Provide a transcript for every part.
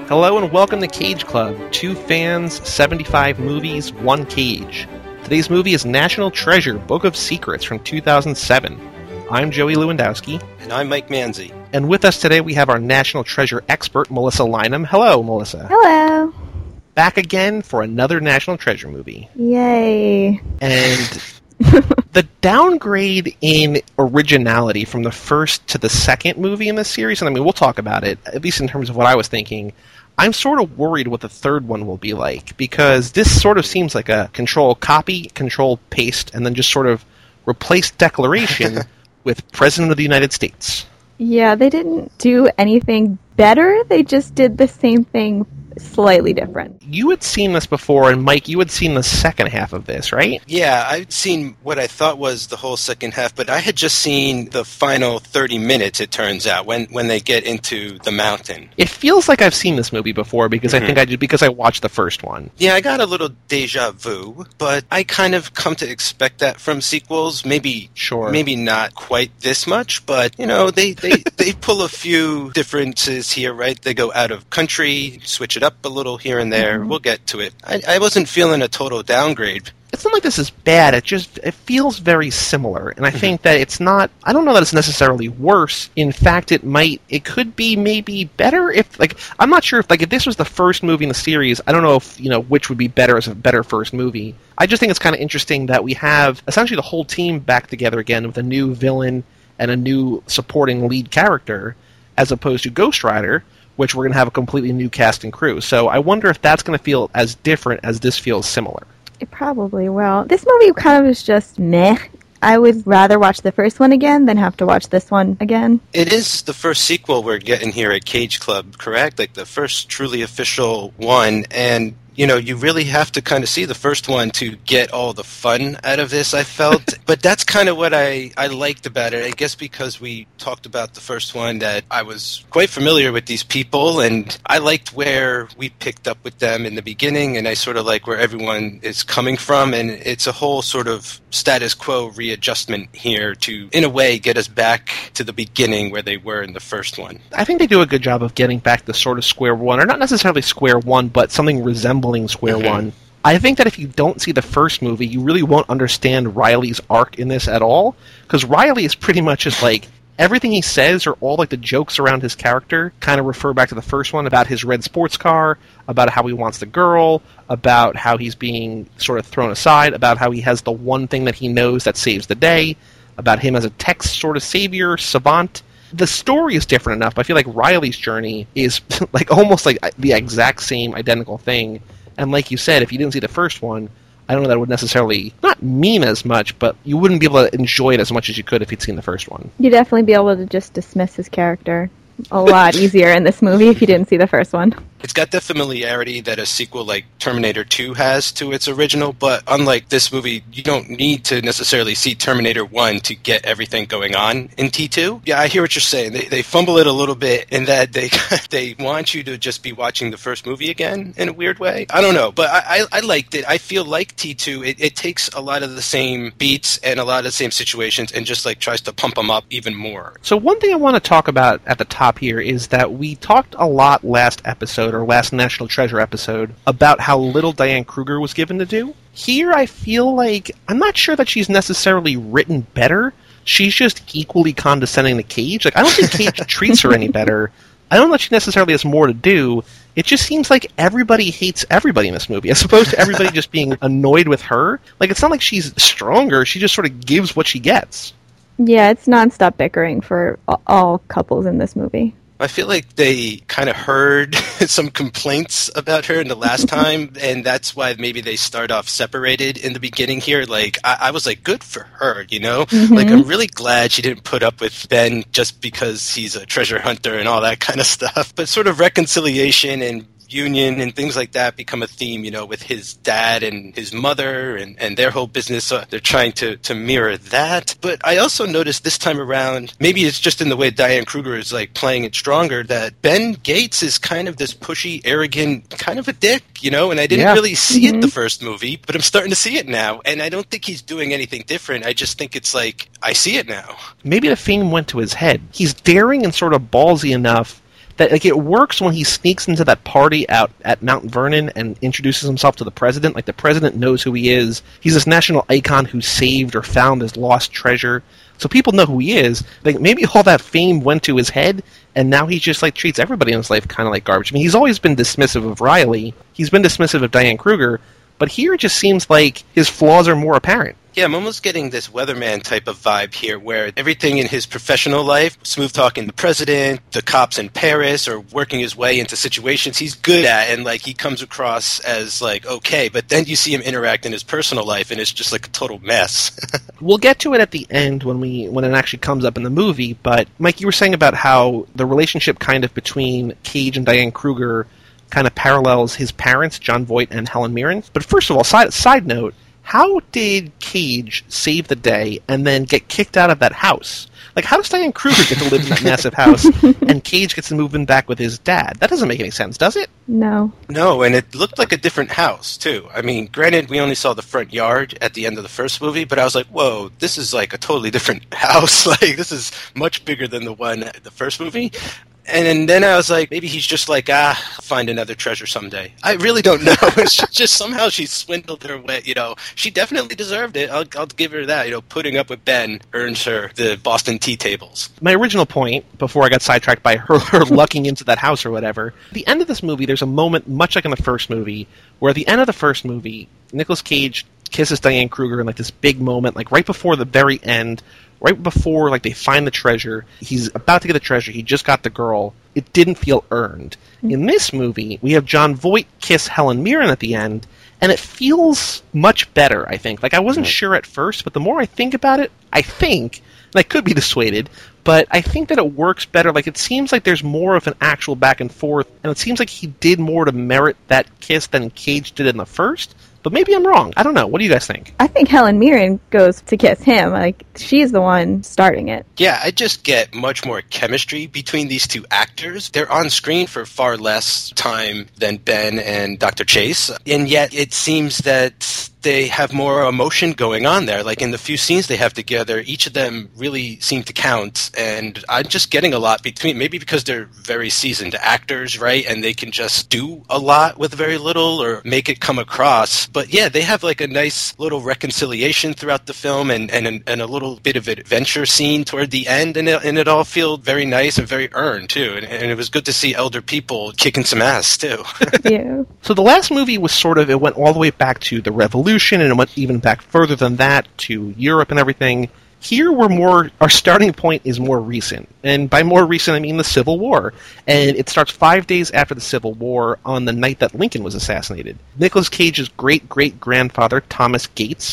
Hello and welcome to Cage Club. 2 fans, 75 movies, 1 cage. Today's movie is National Treasure, Book of Secrets from 2007. I'm Joey Lewandowski. And I'm Mike Manzi. And with us today we have our National Treasure expert, Melissa Lynham. Hello, Melissa. Hello. Back again for another National Treasure movie. Yay. And the downgrade in originality from the first to the second movie in this series, and I mean, we'll talk about it, at least in terms of what I was thinking, I'm sort of worried what the third one will be like, because this sort of seems like a control copy, control paste, and then just sort of replace declaration with President of the United States. Yeah, they didn't do anything better. They just did the same thing slightly different. You had seen this before, and Mike, you had seen the second half of this, right? Yeah, I'd seen what I thought was the whole second half, but I had just seen the final 30 minutes, it turns out, when they get into the mountain. It feels like I've seen this movie before, because I think I did, because I watched the first one. Yeah, I got a little deja vu, but I kind of come to expect that from sequels. Maybe not quite this much, but, you know, they pull a few differences here, right? They go out of country, switch it up a little here and there. We'll get to it. I wasn't feeling a total downgrade. It's not like this is bad, it feels very similar, and I think that it's not, I don't know that it's necessarily worse. In fact, it could be maybe better if, I'm not sure if this was the first movie in the series, I don't know if, which would be better as a better first movie. I just think it's kind of interesting that we have essentially the whole team back together again with a new villain and a new supporting lead character, as opposed to Ghost Rider, which we're going to have a completely new cast and crew. So I wonder if that's going to feel as different as this feels similar. It probably will. This movie kind of is just meh. I would rather watch the first one again than have to watch this one again. It is the first sequel we're getting here at Cage Club, correct? Like the first truly official one, and you really have to kind of see the first one to get all the fun out of this, I felt. But that's kind of what I liked about it. I guess because we talked about the first one that I was quite familiar with these people, and I liked where we picked up with them in the beginning, and I sort of like where everyone is coming from, and it's a whole sort of status quo readjustment here to, in a way, get us back to the beginning where they were in the first one. I think they do a good job of getting back to sort of square one, or not necessarily square one, but something resembling square one. I think that if you don't see the first movie, you really won't understand Riley's arc in this at all, because Riley is pretty much just everything he says, or all the jokes around his character, kind of refer back to the first one, about his red sports car, about how he wants the girl, about how he's being sort of thrown aside, about how he has the one thing that he knows that saves the day, about him as a tech sort of savior, savant. The story is different enough, but I feel like Riley's journey is almost the exact same identical thing. And like you said, if you didn't see the first one, I don't know that it would necessarily not mean as much, but you wouldn't be able to enjoy it as much as you could if you'd seen the first one. You'd definitely be able to just dismiss his character a lot easier in this movie if you didn't see the first one. It's got the familiarity that a sequel like Terminator 2 has to its original, but unlike this movie, you don't need to necessarily see Terminator 1 to get everything going on in T2. Yeah, I hear what you're saying. They fumble it a little bit in that they want you to just be watching the first movie again in a weird way. I don't know, but I liked it. I feel like T2, it takes a lot of the same beats and a lot of the same situations and just tries to pump them up even more. So one thing I want to talk about at the top here is that we talked a lot last episode, or last National Treasure episode, about how little Diane Kruger was given to do. Here I feel like, I'm not sure that she's necessarily written better, she's just equally condescending to Cage. I don't think Cage treats her any better. I don't know that she necessarily has more to do. It just seems like everybody hates everybody in this movie, as opposed to everybody just being annoyed with her. It's not like she's stronger, she just sort of gives what she gets. Yeah, it's nonstop bickering for all couples in this movie. I feel like they kind of heard some complaints about her in the last time, and that's why maybe they start off separated in the beginning here. I was good for her, I'm really glad she didn't put up with Ben just because he's a treasure hunter and all that kind of stuff. But sort of reconciliation and union and things like that become a theme, with his dad and his mother and their whole business. So they're trying to mirror that. But I also noticed this time around, maybe it's just in the way Diane Kruger is playing it stronger, that Ben Gates is kind of this pushy, arrogant, kind of a dick, and I didn't really see it the first movie, but I'm starting to see it now. And I don't think he's doing anything different. I just think it's I see it now. Maybe the fame went to his head. He's daring and sort of ballsy enough that like it works when he sneaks into that party out at Mount Vernon and introduces himself to the president. Like the president knows who he is. He's this national icon who saved or found this lost treasure. So people know who he is. Like maybe all that fame went to his head, and now he just like treats everybody in his life kind of like garbage. I mean, he's always been dismissive of Riley. He's been dismissive of Diane Kruger, but here it just seems like his flaws are more apparent. Yeah, I'm almost getting this weatherman type of vibe here where everything in his professional life, smooth-talking the president, the cops in Paris, or working his way into situations he's good at, and like he comes across as like okay, but then you see him interact in his personal life and it's just like a total mess. We'll get to it at the end when it actually comes up in the movie, but Mike, you were saying about how the relationship kind of between Cage and Diane Kruger kind of parallels his parents, Jon Voight and Helen Mirren. But first of all, side note, how did Cage save the day and then get kicked out of that house? Like, how does Diane Kruger get to live in that massive house and Cage gets to move in back with his dad? That doesn't make any sense, does it? No. No, and it looked like a different house, too. I mean, granted, we only saw the front yard at the end of the first movie, but I was like, whoa, this is like a totally different house. Like, this is much bigger than the one at the first movie. And then I was like, maybe he's just like, find another treasure someday. I really don't know. It's just somehow she swindled her way. You know, she definitely deserved it. I'll give her that. You know, putting up with Ben earns her the Boston tea tables. My original point, before I got sidetracked by her lucking into that house or whatever, at the end of this movie, there's a moment, much like in the first movie, where at the end of the first movie, Nicolas Cage kisses Diane Kruger in like this big moment, like right before the very end, right before like they find the treasure. He's about to get the treasure. He just got the girl. It didn't feel earned. In this movie, we have Jon Voight kiss Helen Mirren at the end, and it feels much better, I think. Like, I wasn't sure at first, but the more I think about it, I think, and I could be dissuaded, but I think that it works better. Like, it seems like there's more of an actual back and forth, and it seems like he did more to merit that kiss than Cage did in the first. But maybe I'm wrong. I don't know. What do you guys think? I think Helen Mirren goes to kiss him. Like, she's the one starting it. Yeah, I just get much more chemistry between these two actors. They're on screen for far less time than Ben and Dr. Chase, and yet it seems that they have more emotion going on there. Like in the few scenes they have together, each of them really seem to count, and I'm just getting a lot between, maybe because they're very seasoned actors, right, and they can just do a lot with very little or make it come across. But yeah, they have like a nice little reconciliation throughout the film and a little bit of adventure scene toward the end, and it all felt very nice and very earned too, and it was good to see elder people kicking some ass too. Yeah. So the last movie was sort of, it went all the way back to the Revolution, and it went even back further than that to Europe and everything. Here our starting point is more recent. And by more recent, I mean the Civil War. And it starts 5 days after the Civil War on the night that Lincoln was assassinated. Nicolas Cage's great-great-grandfather, Thomas Gates,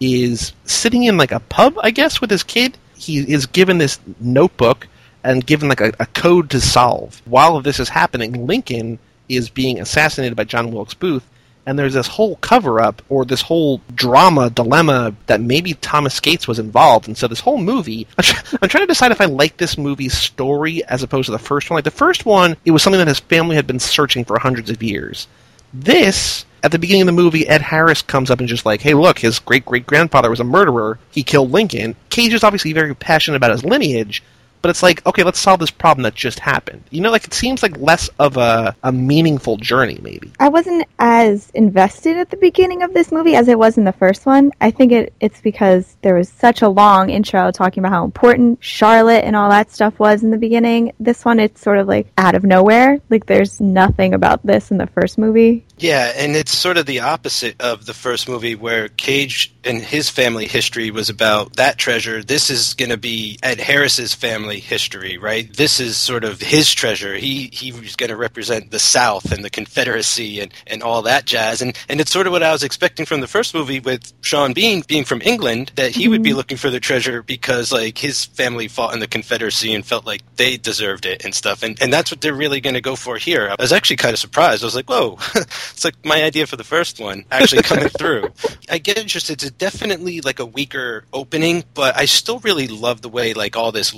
is sitting in like a pub, I guess, with his kid. He is given this notebook and given like a code to solve. While this is happening, Lincoln is being assassinated by John Wilkes Booth. And there's this whole cover-up, or this whole dilemma, that maybe Thomas Gates was involved. And so this whole movie, I'm trying to decide if I like this movie's story as opposed to the first one. Like the first one, it was something that his family had been searching for hundreds of years. This, at the beginning of the movie, Ed Harris comes up and just like, hey, look, his great-great-grandfather was a murderer. He killed Lincoln. Cage is obviously very passionate about his lineage. But it's like, okay, let's solve this problem that just happened. You know, like it seems like less of a meaningful journey, maybe. I wasn't as invested at the beginning of this movie as I was in the first one. I think it's because there was such a long intro talking about how important Charlotte and all that stuff was in the beginning. This one, it's sort of like out of nowhere. Like there's nothing about this in the first movie. Yeah, and it's sort of the opposite of the first movie where Cage and his family history was about that treasure. This is going to be Ed Harris's family history, right? This is sort of his treasure. He was going to represent the South and the Confederacy and all that jazz. And it's sort of what I was expecting from the first movie with Sean Bean being from England, that he would be looking for the treasure because like his family fought in the Confederacy and felt like they deserved it and stuff. And that's what they're really going to go for here. I was actually kind of surprised. I was like, whoa. It's like my idea for the first one actually coming through. I get interested. It's definitely like a weaker opening, but I still really love the way like all this looks.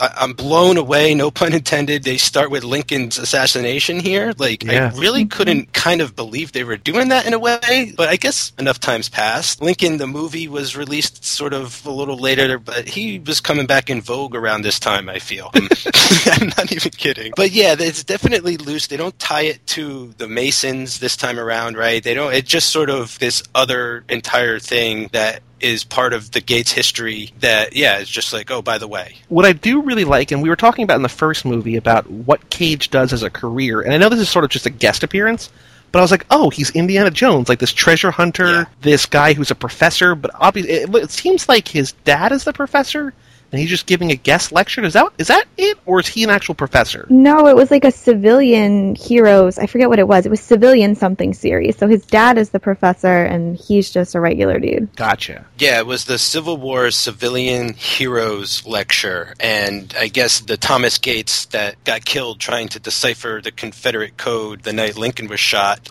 I'm blown away, no pun intended. They start with Lincoln's assassination here. Like, I really couldn't kind of believe they were doing that in a way, but I guess enough time's passed. Lincoln, the movie, was released sort of a little later, but he was coming back in vogue around this time, I feel. I'm not even kidding. But yeah, it's definitely loose. They don't tie it to the Masons this time around, right? They don't. It's just sort of this other entire thing that is part of the Gates history that, it's just like, oh, by the way. What I do really like, and we were talking about in the first movie about what Cage does as a career, and I know this is sort of just a guest appearance, but I was like, oh, he's Indiana Jones, like this treasure hunter, this guy who's a professor, but obviously it seems like his dad is the professor, and he's just giving a guest lecture. Is that it, or is he an actual professor? No, it was like a civilian heroes. I forget what it was. It was civilian something series. So his dad is the professor, and he's just a regular dude. Gotcha. Yeah, it was the Civil War Civilian Heroes lecture, and I guess the Thomas Gates that got killed trying to decipher the Confederate code the night Lincoln was shot,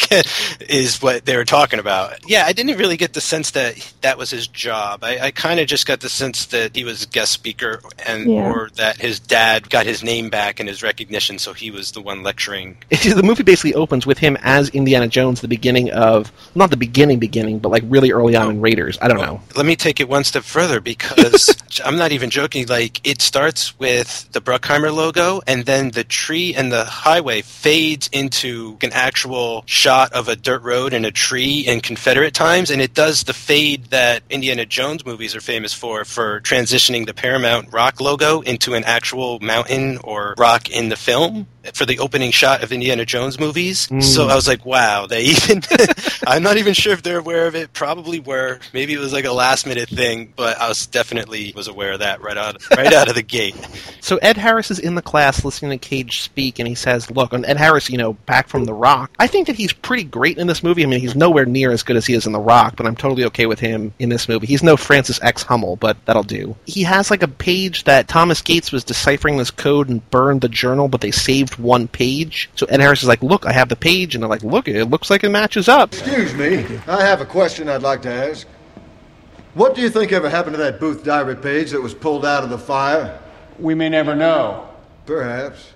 is what they were talking about. Yeah, I didn't really get the sense that that was his job. I kind of just got the sense that he was guest speaker or that his dad got his name back and his recognition, so he was the one lecturing. The movie basically opens with him as Indiana Jones, the beginning of, not the beginning, but like really early on in Raiders. I don't know. Let me take it one step further, because I'm not even joking. Like, it starts with the Bruckheimer logo, and then the tree and the highway fades into an actual shot of a dirt road and a tree in Confederate times, and it does the fade that Indiana Jones movies are famous for transitioning the Paramount Rock logo into an actual mountain or rock in the film for the opening shot of Indiana Jones movies. So I was like, wow, they even I'm not even sure if they're aware of it. Probably were. Maybe it was like a last minute thing, but I was definitely aware of that right out of the gate. So Ed Harris is in the class listening to Cage speak, and he says, look, and Ed Harris, back from The Rock, I think that he's pretty great in this movie. I mean, he's nowhere near as good as he is in The Rock, but I'm totally okay with him in this movie. He's no Francis X. Hummel, but that'll do. He has like a page that Thomas Gates was deciphering this code and burned the journal, but they saved one page. So Ed Harris is like, look, I have the page, and they're like, look, it looks like it matches up. Excuse me, I have a question I'd like to ask. What do you think ever happened to that Booth diary page that was pulled out of the fire? We may never know. Perhaps.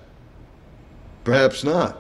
Perhaps not.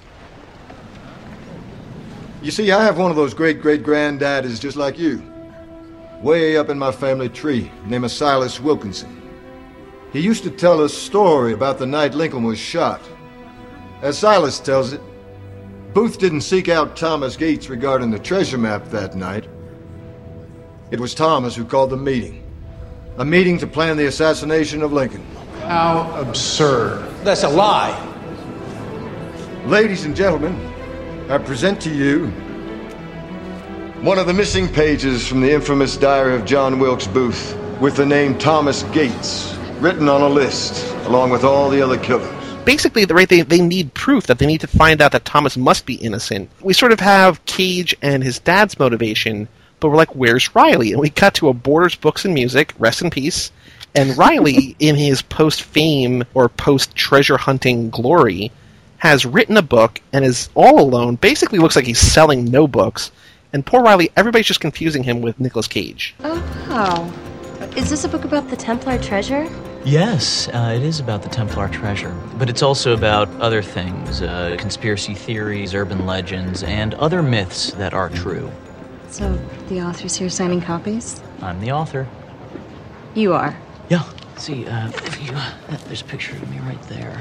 You see, I have one of those great-great-granddaddies just like you. Way up in my family tree, named Silas Wilkinson. He used to tell a story about the night Lincoln was shot. As Silas tells it, Booth didn't seek out Thomas Gates regarding the treasure map that night. It was Thomas who called the meeting. A meeting to plan the assassination of Lincoln. How absurd. That's a lie. Ladies and gentlemen, I present to you one of the missing pages from the infamous diary of John Wilkes Booth with the name Thomas Gates written on a list, along with all the other killers. Basically, they need proof that they need to find out that Thomas must be innocent. We sort of have Cage and his dad's motivation, but we're like, where's Riley? And we cut to a Borders Books and Music, rest in peace, and Riley, in his post-fame or post-treasure hunting glory, has written a book and is all alone, basically looks like he's selling no books, and poor Riley, everybody's just confusing him with Nicolas Cage. Oh. Is this a book about the Templar treasure? Yes, it is about the Templar treasure, but it's also about other things, conspiracy theories, urban legends, and other myths that are true. So, the author's here signing copies? I'm the author. You are? Yeah. See, if you... there's a picture of me right there.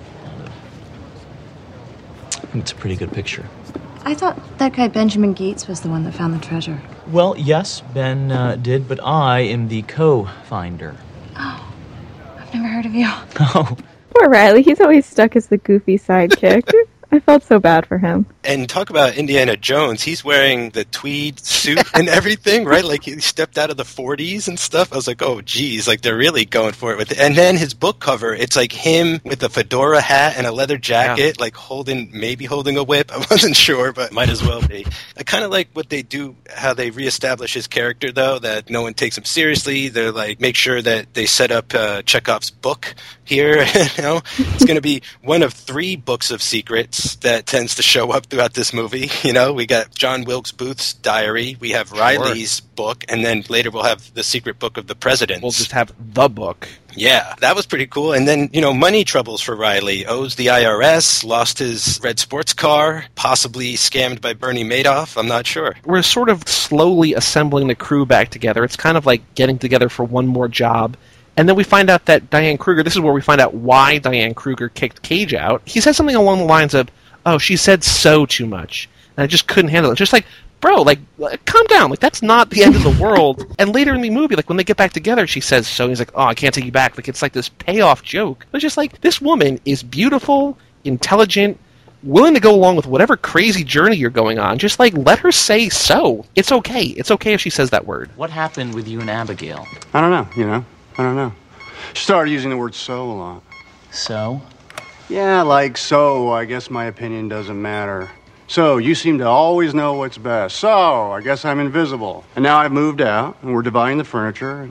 I think it's a pretty good picture. I thought that guy Benjamin Gates was the one that found the treasure. Well, yes, Ben did, but I am the co-finder. Oh. I've never heard of you. Oh. Poor Riley. He's always stuck as the goofy sidekick. I felt so bad for him. And talk about Indiana Jones. He's wearing the tweed suit and everything, right? Like, he stepped out of the 40s and stuff. I was like, oh, geez, like, they're really going for it with it. And then his book cover, it's like him with a fedora hat and a leather jacket, like maybe holding a whip. I wasn't sure, but might as well be. I kind of like what they do, how they reestablish his character, though, that no one takes him seriously. They're like, make sure that they set up Chekhov's book here. It's going to be one of 3 books of secrets. else that tends to show up throughout this movie. You know, we got John Wilkes Booth's diary, we have Riley's book, and then later we'll have the secret book of the president. We'll just have the book. Yeah, that was pretty cool. And then, money troubles for Riley. Owes the IRS, lost his red sports car, possibly scammed by Bernie Madoff. I'm not sure. We're sort of slowly assembling the crew back together. It's kind of like getting together for one more job. And then we find out that Diane Kruger, this is where we find out why Diane Kruger kicked Cage out. He said something along the lines of, oh, she said so too much. And I just couldn't handle it. Just like, bro, calm down. That's not the end of the world. And later in the movie, when they get back together, she says so. He's like, oh, I can't take you back. It's like this payoff joke. It's just like, this woman is beautiful, intelligent, willing to go along with whatever crazy journey you're going on. Just, let her say so. It's okay. It's okay if she says that word. What happened with you and Abigail? I don't know, I don't know. She started using the word so a lot. So? Yeah, so, I guess my opinion doesn't matter. So, you seem to always know what's best. So, I guess I'm invisible. And now I've moved out, and we're dividing the furniture,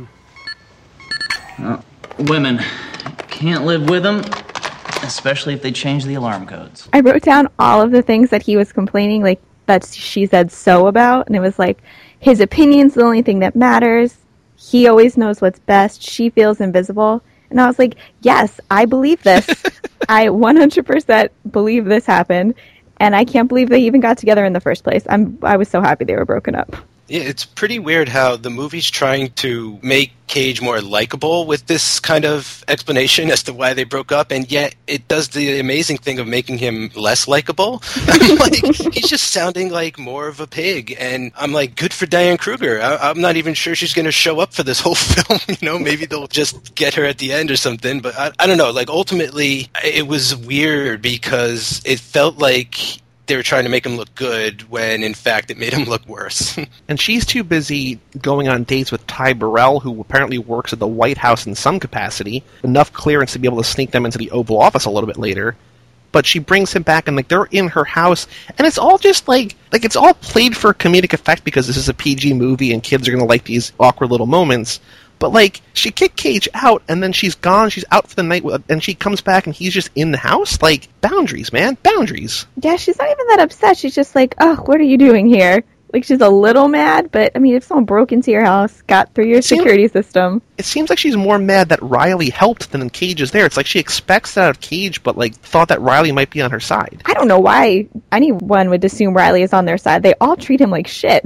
and... Women. Can't live with them, especially if they change the alarm codes. I wrote down all of the things that he was complaining, that she said so about, and it was his opinion's the only thing that matters. He always knows what's best. She feels invisible. And I was like, yes, I believe this. I 100% believe this happened. And I can't believe they even got together in the first place. I was so happy they were broken up. Yeah, it's pretty weird how the movie's trying to make Cage more likable with this kind of explanation as to why they broke up, and yet it does the amazing thing of making him less likable. He's just sounding like more of a pig, and I'm like, good for Diane Kruger. I'm not even sure she's going to show up for this whole film. Maybe they'll just get her at the end or something, but I don't know. Ultimately, it was weird because it felt like they were trying to make him look good when, in fact, it made him look worse. And she's too busy going on dates with Ty Burrell, who apparently works at the White House in some capacity. Enough clearance to be able to sneak them into the Oval Office a little bit later. But she brings him back, and they're in her house, and it's all just it's all played for comedic effect because this is a PG movie and kids are going to like these awkward little moments. But, she kicked Cage out, and then she's gone, she's out for the night, and she comes back, and he's just in the house? Boundaries, man. Boundaries. Yeah, she's not even that upset. She's just oh, what are you doing here? She's a little mad, but, if someone broke into your house, got through your security system... It seems like she's more mad that Riley helped than Cage is there. It's like she expects that out of Cage, but, thought that Riley might be on her side. I don't know why anyone would assume Riley is on their side. They all treat him like shit.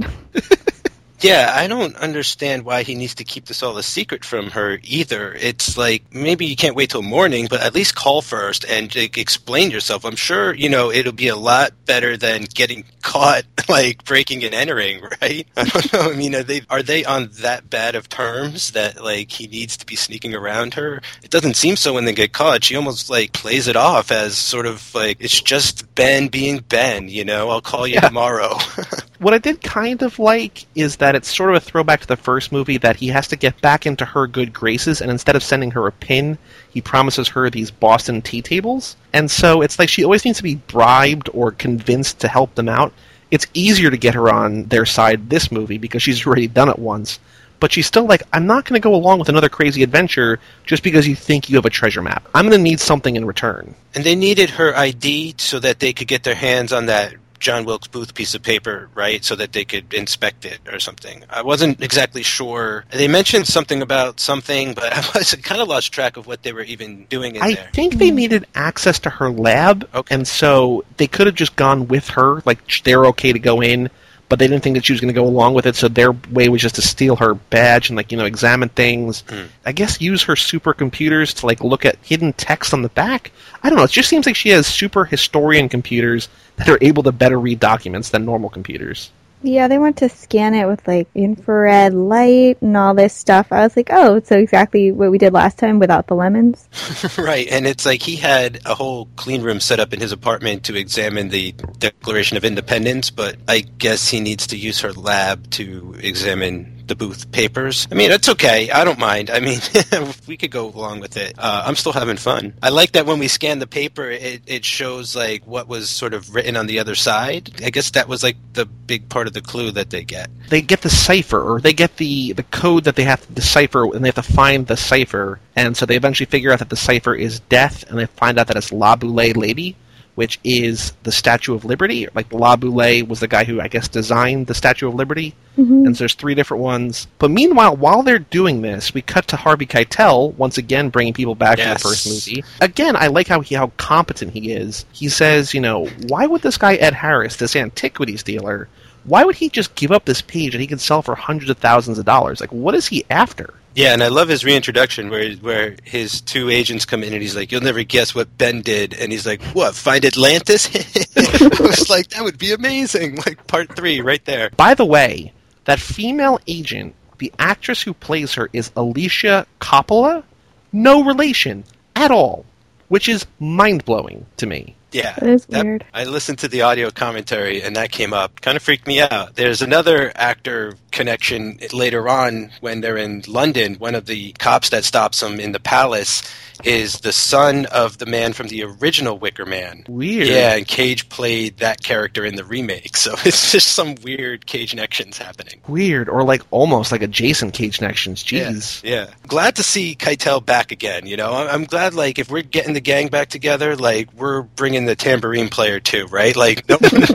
Yeah, I don't understand why he needs to keep this all a secret from her either. It's maybe you can't wait till morning, but at least call first and explain yourself. I'm sure, it'll be a lot better than getting caught, breaking and entering, right? I don't know. Are they on that bad of terms that, he needs to be sneaking around her? It doesn't seem so when they get caught. She almost, plays it off as sort of, it's just Ben being Ben, I'll call you tomorrow. What I did kind of like is that it's sort of a throwback to the first movie that he has to get back into her good graces, and instead of sending her a pin, he promises her these Boston tea tables. And so it's she always needs to be bribed or convinced to help them out. It's easier to get her on their side this movie because she's already done it once. But she's still I'm not going to go along with another crazy adventure just because you think you have a treasure map. I'm going to need something in return. And they needed her ID so that they could get their hands on that John Wilkes Booth piece of paper, right, so that they could inspect it or something. I wasn't exactly sure. They mentioned something about something, but I kind of lost track of what they were even doing in there. I think they needed access to her lab, and so they could have just gone with her, they're okay to go in, but they didn't think that she was going to go along with it, so their way was just to steal her badge and, examine things. I guess use her supercomputers to, look at hidden text on the back. I don't know, it just seems like she has super historian computers that are able to better read documents than normal computers. Yeah, they want to scan it with, infrared light and all this stuff. I was like, oh, so exactly what we did last time without the lemons? Right, and it's he had a whole clean room set up in his apartment to examine the Declaration of Independence, but I guess he needs to use her lab to examine the Booth papers. It's okay. I don't mind. We could go along with it. I'm still having fun. I like that when we scan the paper, it shows what was sort of written on the other side. I guess that was the big part of the clue that they get. They get the cipher, or they get the code that they have to decipher, and they have to find the cipher. And so they eventually figure out that the cipher is death, and they find out that it's La Boulée Lady. which is the Statue of Liberty. Like, La Boule was the guy who, I guess, designed the Statue of Liberty. Mm-hmm. And so there's 3 different ones. But meanwhile, while they're doing this, we cut to Harvey Keitel, once again bringing people back to the first movie. Again, I like how competent he is. He says, why would this guy Ed Harris, this antiquities dealer, why would he just give up this page that he can sell for hundreds of thousands of dollars? Like, what is he after? Yeah, and I love his reintroduction where his 2 agents come in and he's like, you'll never guess what Ben did. And he's like, what, find Atlantis? I was like, that would be amazing. Like, part 3 right there. By the way, that female agent, the actress who plays her is Alicia Coppola. No relation at all, which is mind-blowing to me. Yeah, that is weird. I listened to the audio commentary, and that came up. Kind of freaked me out. There's another actor connection later on when they're in London. One of the cops that stops them in the palace is the son of the man from the original Wicker Man. Weird. Yeah, and Cage played that character in the remake. So it's just some weird Cage connections happening. Weird, or like almost like adjacent Cage connections. Jeez. Yeah. Glad to see Keitel back again. I'm glad, like, if we're getting the gang back together, like, we're bringing the tambourine player too, right? Like,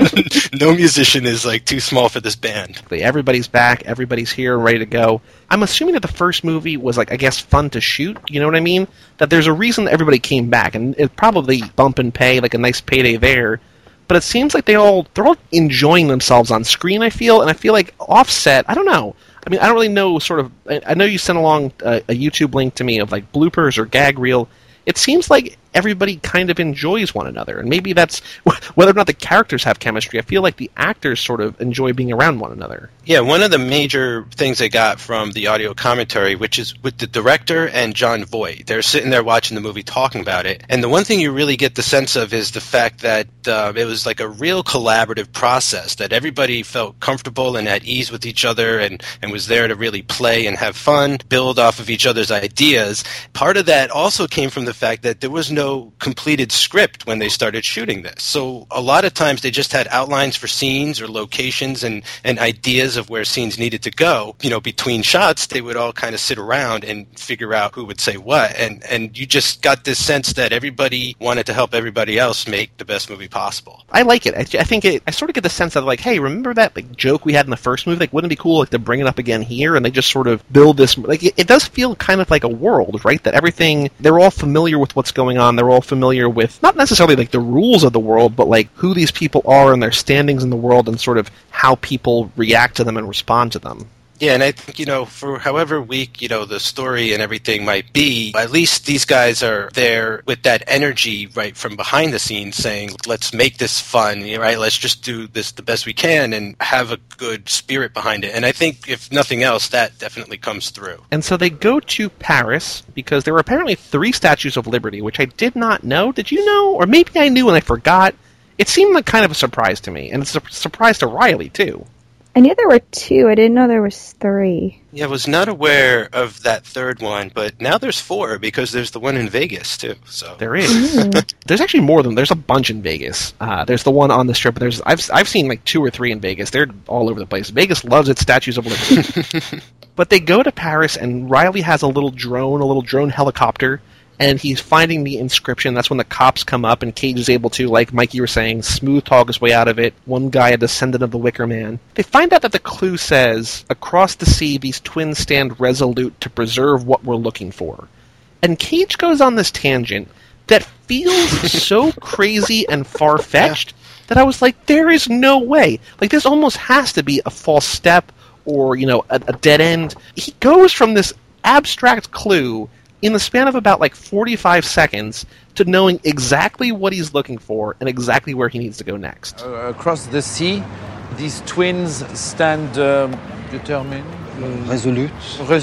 no musician is like too small for this band. Everybody's back. Everybody's here, ready to go. I'm assuming that the first movie was, like, I guess, fun to shoot. You know what I mean? That there's a reason that everybody came back, and it probably bump and pay, like a nice payday there. But it seems like they're all enjoying themselves on screen, I feel, and I feel like Offset, I don't know. I mean, I don't really know I know you sent along a YouTube link to me of, like, bloopers or gag reel. It seems like everybody kind of enjoys one another, and maybe that's whether or not the characters have chemistry. I feel like the actors sort of enjoy being around one another. Yeah, one of the major things I got from the audio commentary, which is with the director and John Voight. They're sitting there watching the movie, talking about it, and the one thing you really get the sense of is the fact that it was like a real collaborative process, that everybody felt comfortable and at ease with each other and was there to really play and have fun, build off of each other's ideas. Part of that also came from the fact that there was no completed script when they started shooting this. So a lot of times they just had outlines for scenes or locations and ideas of where scenes needed to go. Between shots, they would all kind of sit around and figure out who would say what. And you just got this sense that everybody wanted to help everybody else make the best movie possible. I like it. I think I sort of get the sense of, like, hey, remember that, like, joke we had in the first movie? Like, wouldn't it be cool, like, to bring it up again here? And they just sort of build this, like, it does feel kind of like a world, right? That everything, they're all familiar with what's going on. They're all familiar with, not necessarily like the rules of the world, but like who these people are and their standings in the world and sort of how people react to them and respond to them. Yeah, and I think, for however weak, the story and everything might be, at least these guys are there with that energy right from behind the scenes saying, let's make this fun, right? Let's just do this the best we can and have a good spirit behind it. And I think, if nothing else, that definitely comes through. And so they go to Paris because there were apparently 3 statues of Liberty, which I did not know. Did you know? Or maybe I knew and I forgot. It seemed like kind of a surprise to me. And it's a surprise to Riley, too. I knew there were 2. I didn't know there was 3. Yeah, I was not aware of that third one, but now there's 4 because there's the one in Vegas too. So there is. There's actually more than there's a bunch in Vegas. There's the one on the Strip. But I've seen like 2 or 3 in Vegas. They're all over the place. Vegas loves its statues of Liberty. But they go to Paris, and Riley has a little drone helicopter. And he's finding the inscription. That's when the cops come up, and Cage is able to, like Mikey was saying, smooth talk his way out of it. One guy, a descendant of the Wicker Man. They find out that the clue says, across the sea, these twins stand resolute to preserve what we're looking for. And Cage goes on this tangent that feels so crazy and far-fetched that I was like, there is no way. Like, this almost has to be a false step or, a dead end. He goes from this abstract clue in the span of about like 45 seconds to knowing exactly what he's looking for and exactly where he needs to go next. Across the sea, these twins stand determined, resolute,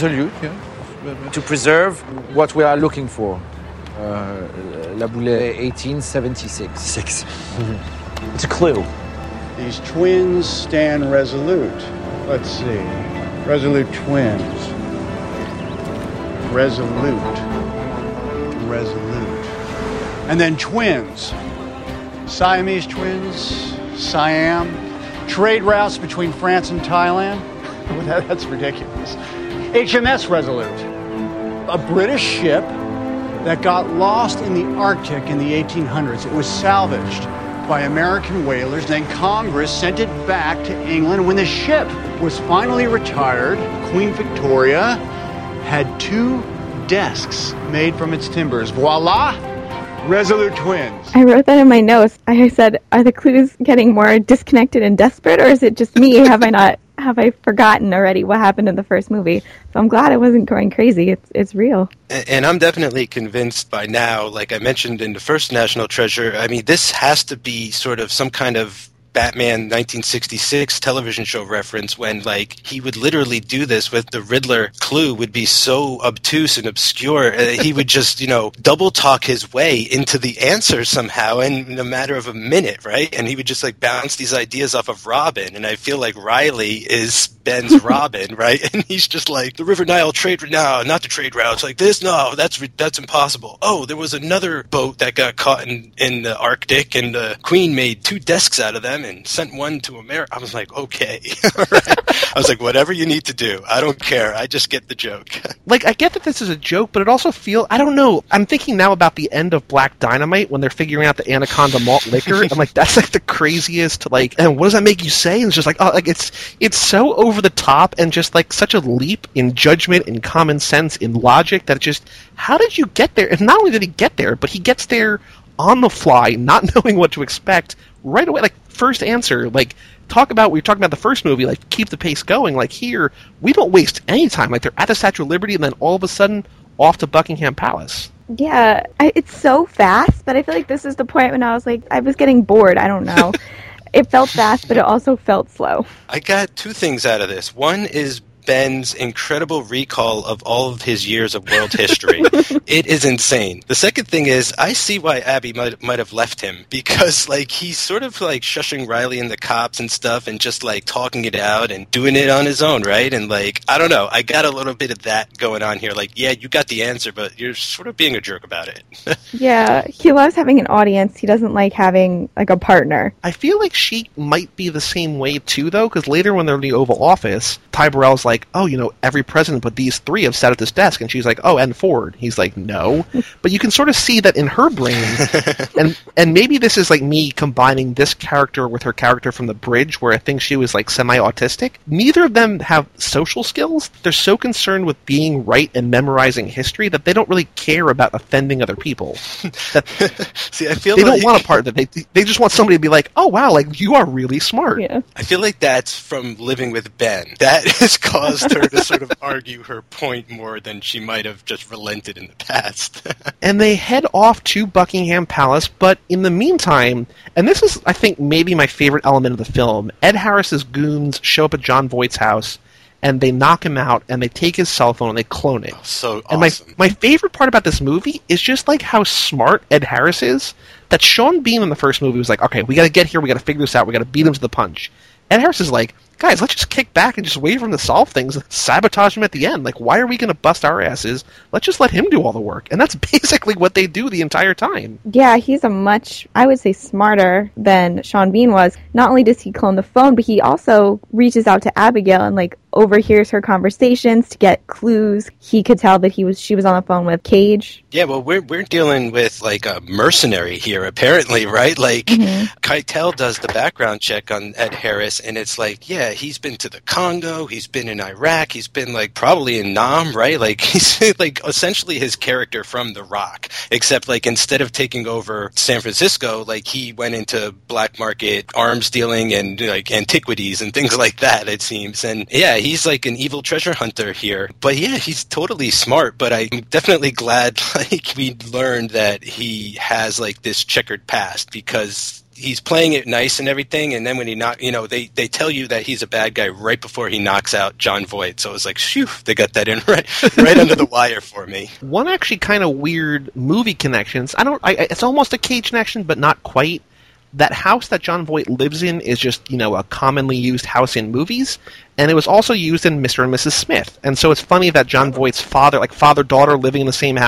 yeah, to preserve what we are looking for. La Boule 1876. It's a clue. These twins stand resolute. Let's see. Resolute twins. Resolute. And then twins. Siamese twins, Siam. Trade routes between France and Thailand. That's ridiculous. HMS Resolute. A British ship that got lost in the Arctic in the 1800s. It was salvaged by American whalers. Then Congress sent it back to England. When the ship was finally retired, Queen Victoria had 2 desks made from its timbers. Voila! Resolute twins. I wrote that in my notes. I said, are the clues getting more disconnected and desperate, or is it just me? Have I forgotten already what happened in the first movie? So I'm glad I wasn't going crazy. It's real. And I'm definitely convinced by now, like I mentioned in the first National Treasure, I mean, this has to be sort of some kind of Batman 1966 television show reference when, like, he would literally do this with the Riddler clue would be so obtuse and obscure. He would just, double talk his way into the answer somehow in a matter of a minute, right? And he would just, like, bounce these ideas off of Robin. And I feel like Riley is Ben's Robin, right? And he's just like, the River Nile trade, no, not the trade routes like this. No, that's impossible. Oh, there was another boat that got caught in the Arctic and the Queen made 2 desks out of them and sent one to America. I was like, okay. All right. I was like, whatever you need to do. I don't care. I just get the joke. Like, I get that this is a joke, but it also feels, I don't know. I'm thinking now about the end of Black Dynamite when they're figuring out the Anaconda malt liquor. I'm like, that's like the craziest, like, and what does that make you say? And it's just like, oh, like it's so over the top and just like such a leap in judgment, in common sense, in logic that it just, how did you get there? And not only did he get there, but he gets there on the fly, not knowing what to expect right away. Like, first answer, like, we were talking about the first movie, like, keep the pace going. Like, here, we don't waste any time. Like, they're at the Statue of Liberty, and then all of a sudden, off to Buckingham Palace. Yeah, it's so fast, but I feel like this is the point when I was like, I was getting bored. I don't know. It felt fast, but it also felt slow. I got 2 things out of this. One is Ben's incredible recall of all of his years of world history. It is insane. The second thing is, I see why Abby might have left him, because, like, he's sort of, like, shushing Riley and the cops and stuff and just, like, talking it out and doing it on his own, right? And, like, I don't know. I got a little bit of that going on here. Like, yeah, you got the answer, but you're sort of being a jerk about it. Yeah, he loves having an audience. He doesn't like having, like, a partner. I feel like she might be the same way, too, though, because later when they're in the Oval Office, Ty Burrell's like, oh, every president but these 3 have sat at this desk. And she's like, oh, and Ford. He's like, no. But you can sort of see that in her brain, and maybe this is like me combining this character with her character from The Bridge, where I think she was like semi-autistic. Neither of them have social skills. They're so concerned with being right and memorizing history that they don't really care about offending other people. See, I feel they don't want a partner. They just want somebody to be like, oh, wow, like, you are really smart. Yeah. I feel like that's from living with Ben. That has caused her to sort of argue her point more than she might have just relented in the past. And they head off to Buckingham Palace, but in the meantime, and this is, I think, maybe my favorite element of the film, Ed Harris's goons show up at Jon Voight's house, and they knock him out, and they take his cell phone, and they clone it. Oh, so awesome. And my favorite part about this movie is just, like, how smart Ed Harris is, that Sean Bean in the first movie was like, okay, we gotta get here, we gotta figure this out, we gotta beat him to the punch. Ed Harris is like, guys, let's just kick back and just wait for him to solve things, sabotage him at the end. Like, why are we going to bust our asses? Let's just let him do all the work. And that's basically what they do the entire time. Yeah, he's a much, I would say, smarter than Sean Bean was. Not only does he clone the phone, but he also reaches out to Abigail and, like, overhears her conversations to get clues. He could tell that she was on the phone with Cage. Yeah, well, we're dealing with, like, a mercenary here, apparently, right? Like, Keitel does the background check on Ed Harris, and it's like, yeah, he's been to the Congo, he's been in Iraq, he's been, like, probably in Nam, right? Like, he's, like, essentially his character from The Rock, except, like, instead of taking over San Francisco, like, he went into black market arms dealing and, like, antiquities and things like that, it seems. And, yeah, he's, like, an evil treasure hunter here. But, yeah, he's totally smart, but I'm definitely glad, like, we learned that he has, like, this checkered past, because he's playing it nice and everything, and then when he they tell you that he's a bad guy right before he knocks out Jon Voight. So it was like, phew, they got that in right under the wire for me. One actually kind of weird movie connections. It's almost a Cage connection, but not quite. That house that Jon Voight lives in is just, a commonly used house in movies, and it was also used in Mr. and Mrs. Smith. And so it's funny that Jon Voight's father-daughter living in the same house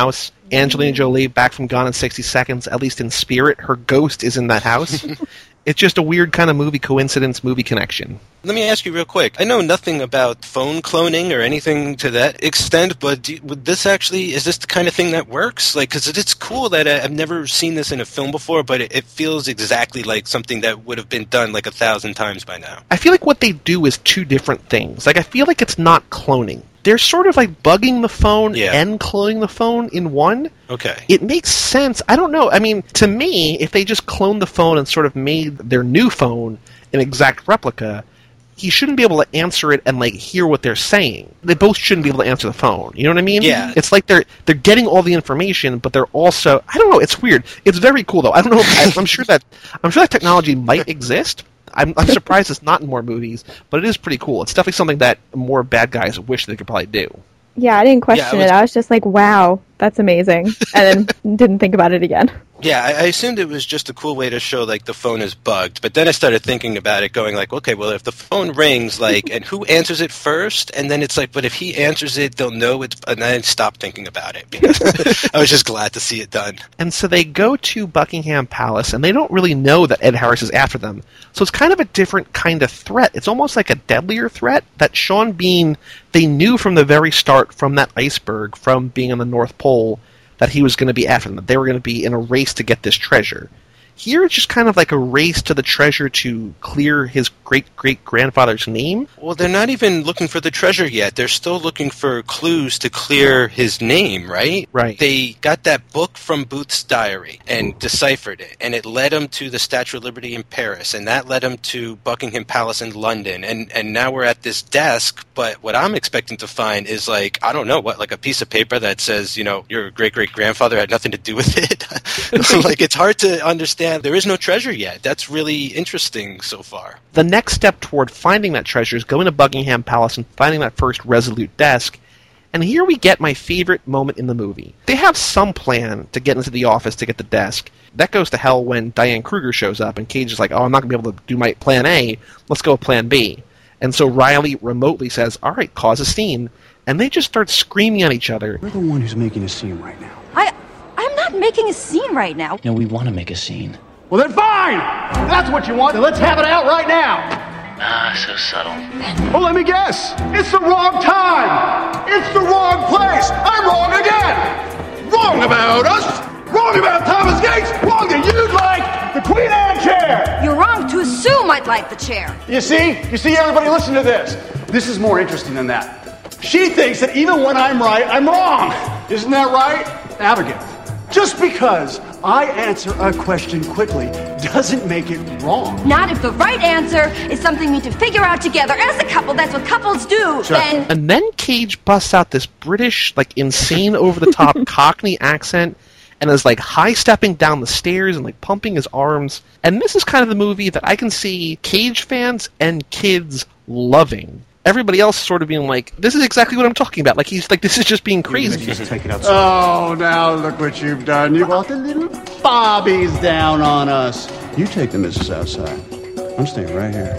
Angelina Jolie back from Gone in 60 Seconds, at least in spirit, her ghost is in that house. It's just a weird kind of movie coincidence, movie connection. Let me ask you real quick. I know nothing about phone cloning or anything to that extent, but would this actually, is this the kind of thing that works? Like, because it's cool that I've never seen this in a film before, but it feels exactly like something that would have been done like 1,000 times by now. I feel like what they do is two different things. Like, I feel like it's not cloning. They're sort of like bugging the phone and cloning the phone in one. Okay. It makes sense. I don't know. I mean, to me, if they just cloned the phone and sort of made their new phone an exact replica, he shouldn't be able to answer it and like hear what they're saying. They both shouldn't be able to answer the phone. You know what I mean? Yeah. It's like they're getting all the information, but they're also, I don't know. It's weird. It's very cool though. I don't know. I'm sure that technology might exist. I'm surprised it's not in more movies, but it is pretty cool. It's definitely something that more bad guys wish they could probably do. Yeah, I didn't question it. I was just like, wow, that's amazing. And then didn't think about it again. Yeah, I assumed it was just a cool way to show, like, the phone is bugged. But then I started thinking about it, going like, okay, well, if the phone rings, like, and who answers it first? And then it's like, but if he answers it, they'll know it's... And then I stopped thinking about it. Because I was just glad to see it done. And so they go to Buckingham Palace, and they don't really know that Ed Harris is after them. So it's kind of a different kind of threat. It's almost like a deadlier threat that Sean Bean, they knew from the very start, from that iceberg, from being on the North Pole, that he was going to be after them, that they were going to be in a race to get this treasure. Here it's just kind of like a race to the treasure to clear his great-great-grandfather's name. Well, they're not even looking for the treasure yet. They're still looking for clues to clear his name, right? Right. They got that book from Booth's diary and deciphered it, and it led them to the Statue of Liberty in Paris, and that led them to Buckingham Palace in London, and now we're at this desk, but what I'm expecting to find is like, I don't know, what, like a piece of paper that says, you know, your great-great-grandfather had nothing to do with it? Like, it's hard to understand. There is no treasure yet. That's really interesting so far. The next step toward finding that treasure is going to Buckingham Palace and finding that first Resolute desk. And here we get my favorite moment in the movie. They have some plan to get into the office to get the desk. That goes to hell when Diane Kruger shows up, and Cage is like, oh, I'm not going to be able to do my plan A. Let's go with plan B. And so Riley remotely says, all right, cause a scene. And they just start screaming at each other. You're the one who's making a scene right now. I'm not making a scene right now. No, we want to make a scene. Well, then fine! If that's what you want, then let's have it out right now! Ah, so subtle. Well, let me guess. It's the wrong time! It's the wrong place! I'm wrong again! Wrong about us! Wrong about Thomas Gates! Wrong that you'd like the Queen Anne chair! You're wrong to assume I'd like the chair. You see, everybody listen to this. This is more interesting than that. She thinks that even when I'm right, I'm wrong. Isn't that right, Abigail? Just because I answer a question quickly doesn't make it wrong. Not if the right answer is something we need to figure out together as a couple. That's what couples do. Sure. And then Cage busts out this British, like, insane over-the-top Cockney accent and is, like, high-stepping down the stairs and, like, pumping his arms. And this is kind of the movie that I can see Cage fans and kids loving. Everybody else sort of being like, this is exactly what I'm talking about. Like, he's like, this is just being crazy. Just take it outside. Oh, now look what you've done. You brought the little bobbies down on us. You take the missus outside. I'm staying right here.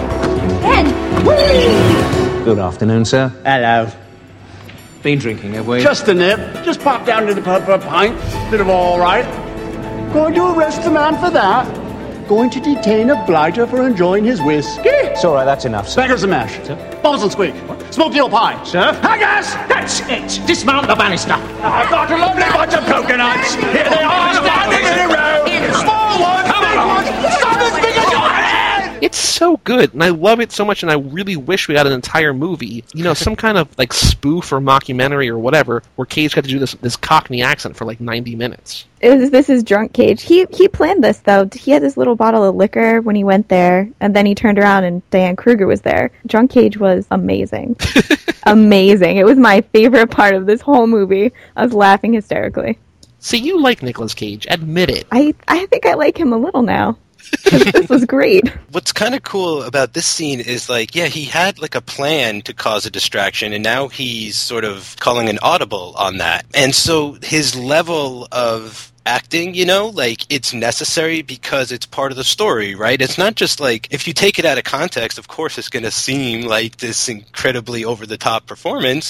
Ben! Good afternoon, sir. Hello. Been drinking, have we? Just a nip. Just pop down to the pub for a pint. Bit of all right. Going to arrest the man for that. Going to detain a blighter for enjoying his whiskey. It's all right, that's enough, sir. Backers and mash. Sir? Bubbles and squeak. Smoked eel pie. Sir? Hi, guys! That's it! Dismount the banister! I've got a lovely bunch of coconuts. Here they are, standing in a row. Small ones, big ones, some as big as your head! It's so good, and I love it so much, and I really wish we got an entire movie, you know, some kind of, like, spoof or mockumentary or whatever, where Cage got to do this Cockney accent for, like, 90 minutes. This is drunk Cage. He planned this, though. He had this little bottle of liquor when he went there, and then he turned around and Diane Kruger was there. Drunk Cage was amazing. Amazing. It was my favorite part of this whole movie. I was laughing hysterically. See, you like Nicolas Cage. Admit it. I think I like him a little now. This was great. What's kind of cool about this scene is, like, yeah, he had, like, a plan to cause a distraction, and now he's sort of calling an audible on that. And so his level of acting, you know, like, it's necessary because it's part of the story, right? It's not just like, if you take it out of context, of course it's going to seem like this incredibly over-the-top performance,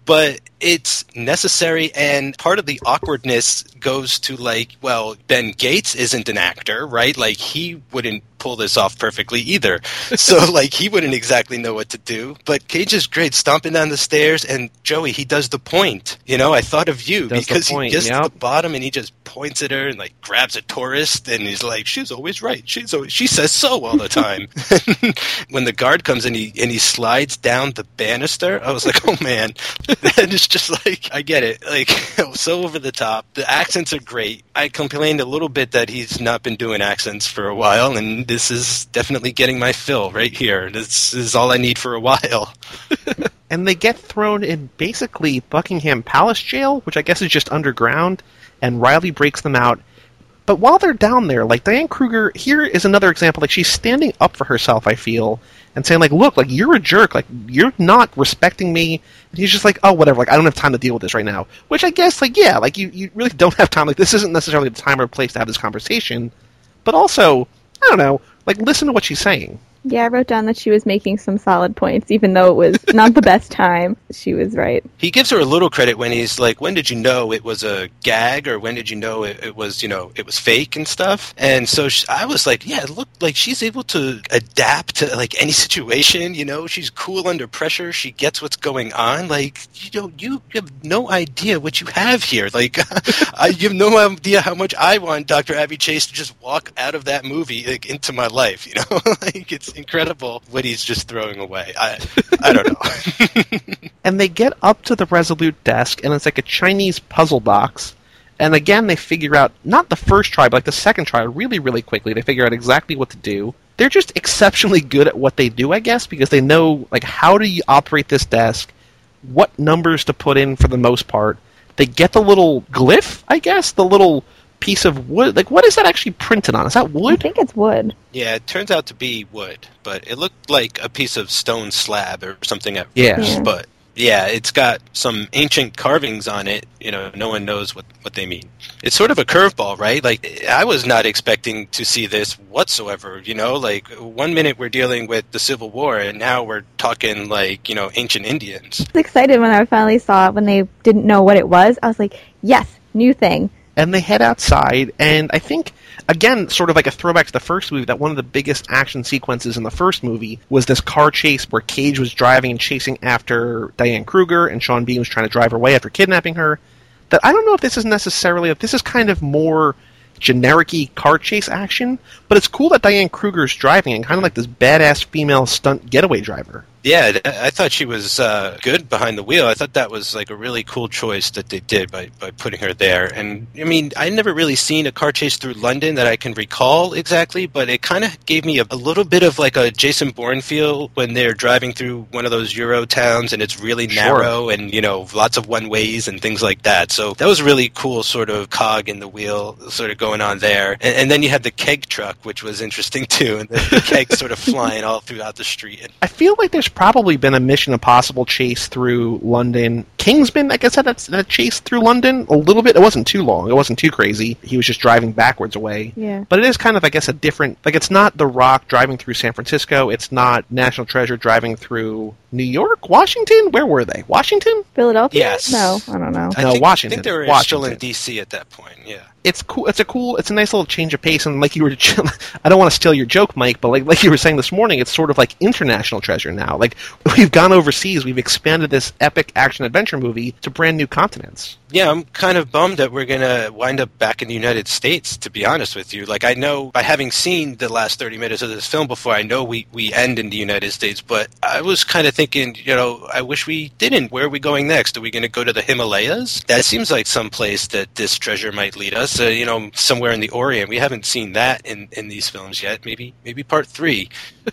but it's necessary, and part of the awkwardness goes to, like, well, Ben Gates isn't an actor, right? Like, he wouldn't pull this off perfectly either. So, like, he wouldn't exactly know what to do. But Cage is great, stomping down the stairs, and Joey, he does the point. You know, I thought of you, because he gets to the bottom and he just points at her and, like, grabs a tourist, and he's like, she's always right. She says so all the time. When the guard comes and he slides down the banister, I was like, oh man, that is just like, I get it. Like, so over the top. The accents are great. I complained a little bit that he's not been doing accents for a while, and this is definitely getting my fill right here. This is all I need for a while. And they get thrown in basically Buckingham Palace jail, which I guess is just underground, and Riley breaks them out. But while they're down there, like, Diane Kruger, here is another example. Like, she's standing up for herself, I feel, and saying, like, look, like, you're a jerk. Like, you're not respecting me. And he's just like, oh, whatever. Like, I don't have time to deal with this right now. Which I guess, like, yeah, like, you really don't have time. Like, this isn't necessarily the time or place to have this conversation. But also, I don't know, like, listen to what she's saying. Yeah, I wrote down that she was making some solid points, even though it was not the best time. She was right. He gives her a little credit when he's like, when did you know it was a gag, or when did you know it was, you know, it was fake and stuff? And so I was like, yeah, it looked like she's able to adapt to, like, any situation, you know? She's cool under pressure. She gets what's going on. Like, you know, you have no idea what you have here. Like, you have no idea how much I want Dr. Abby Chase to just walk out of that movie, like, into my life, you know? Like, it's incredible what he's just throwing away. I don't know. And they get up to the Resolute desk, and it's like a Chinese puzzle box. And again, they figure out, not the first try, but like the second try, really, really quickly. They figure out exactly what to do. They're just exceptionally good at what they do, I guess, because they know, like, how do you operate this desk, what numbers to put in for the most part. They get the little glyph, I guess, the little piece of wood. Like, what is that actually printed on? Is that wood? I think it's wood. Yeah, it turns out to be wood, but it looked like a piece of stone slab or something at Yeah. first. But yeah, it's got some ancient carvings on it. You know, no one knows what they mean. It's sort of a curveball, right? Like, I was not expecting to see this whatsoever, you know? Like, 1 minute we're dealing with the Civil War, and now we're talking, like, you know, ancient Indians. I was excited when I finally saw it, when they didn't know what it was. I was like, yes, new thing. And they head outside, and I think, again, sort of like a throwback to the first movie, that one of the biggest action sequences in the first movie was this car chase where Cage was driving and chasing after Diane Kruger, and Sean Bean was trying to drive her away after kidnapping her. That I don't know if this is necessarily, if this is kind of more generic-y car chase action, but it's cool that Diane Kruger's driving and kind of like this badass female stunt getaway driver. Yeah, I thought she was good behind the wheel. I thought that was like a really cool choice that they did by putting her there. And, I mean, I'd never really seen a car chase through London that I can recall exactly, but it kind of gave me a little bit of like a Jason Bourne feel when they're driving through one of those Euro towns and it's really narrow and, you know, lots of one-ways and things like that. So that was a really cool sort of cog in the wheel sort of going on there. And then you had the keg truck, which was interesting too, and the keg sort of flying all throughout the street. I feel like there's probably been a Mission Impossible chase through London. Kingsman, I guess, had a chase through London a little bit. It wasn't too long. It wasn't too crazy. He was just driving backwards away. Yeah. But it is kind of, I guess, a different... Like, it's not The Rock driving through San Francisco. It's not National Treasure driving through New York? Washington? Where were they? Washington? Philadelphia? Yes. No, I don't know. Washington. I think they were Washington. still in D.C. at that point, yeah. It's cool. It's a nice little change of pace. And like you were, I don't want to steal your joke, Mike, but like you were saying this morning, it's sort of like International Treasure now. Like, we've gone overseas. We've expanded this epic action-adventure movie to brand new continents. Yeah, I'm kind of bummed that we're going to wind up back in the United States, to be honest with you. Like, I know, by having seen the last 30 minutes of this film before, I know we end in the United States, but I was kind of thinking, you know, I wish we didn't. Where are we going next? Are we going to go to the Himalayas? That seems like some place that this treasure might lead us, you know, somewhere in the Orient. We haven't seen that in these films yet. Maybe part 3.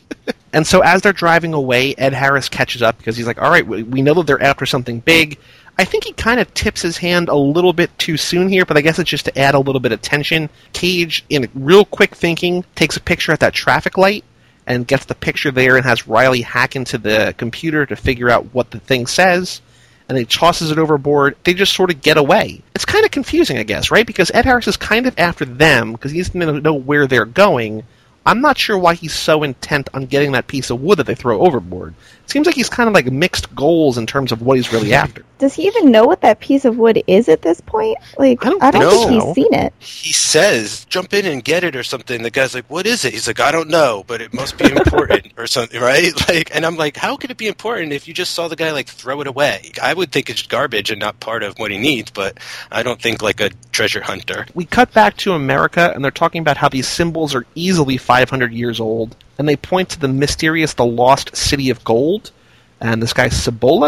And so as they're driving away, Ed Harris catches up because he's like, all right, we know that they're after something big. I think he kind of tips his hand a little bit too soon here, but I guess it's just to add a little bit of tension. Cage, in real quick thinking, takes a picture at that traffic light and gets the picture there and has Riley hack into the computer to figure out what the thing says, and he tosses it overboard. They just sort of get away. It's kind of confusing, I guess, right? Because Ed Harris is kind of after them because he doesn't know where they're going. I'm not sure why he's so intent on getting that piece of wood that they throw overboard. It seems like he's kind of like mixed goals in terms of what he's really after. Does he even know what that piece of wood is at this point? Like, I don't think he's seen it. He says, jump in and get it or something. The guy's like, what is it? He's like, I don't know, but it must be important or something, right? Like, and I'm like, how could it be important if you just saw the guy, like, throw it away? I would think it's garbage and not part of what he needs, but I don't think like a treasure hunter. We cut back to America, and they're talking about how these symbols are easily 500 years old, and they point to the mysterious, the lost city of gold. And this guy, Cibola?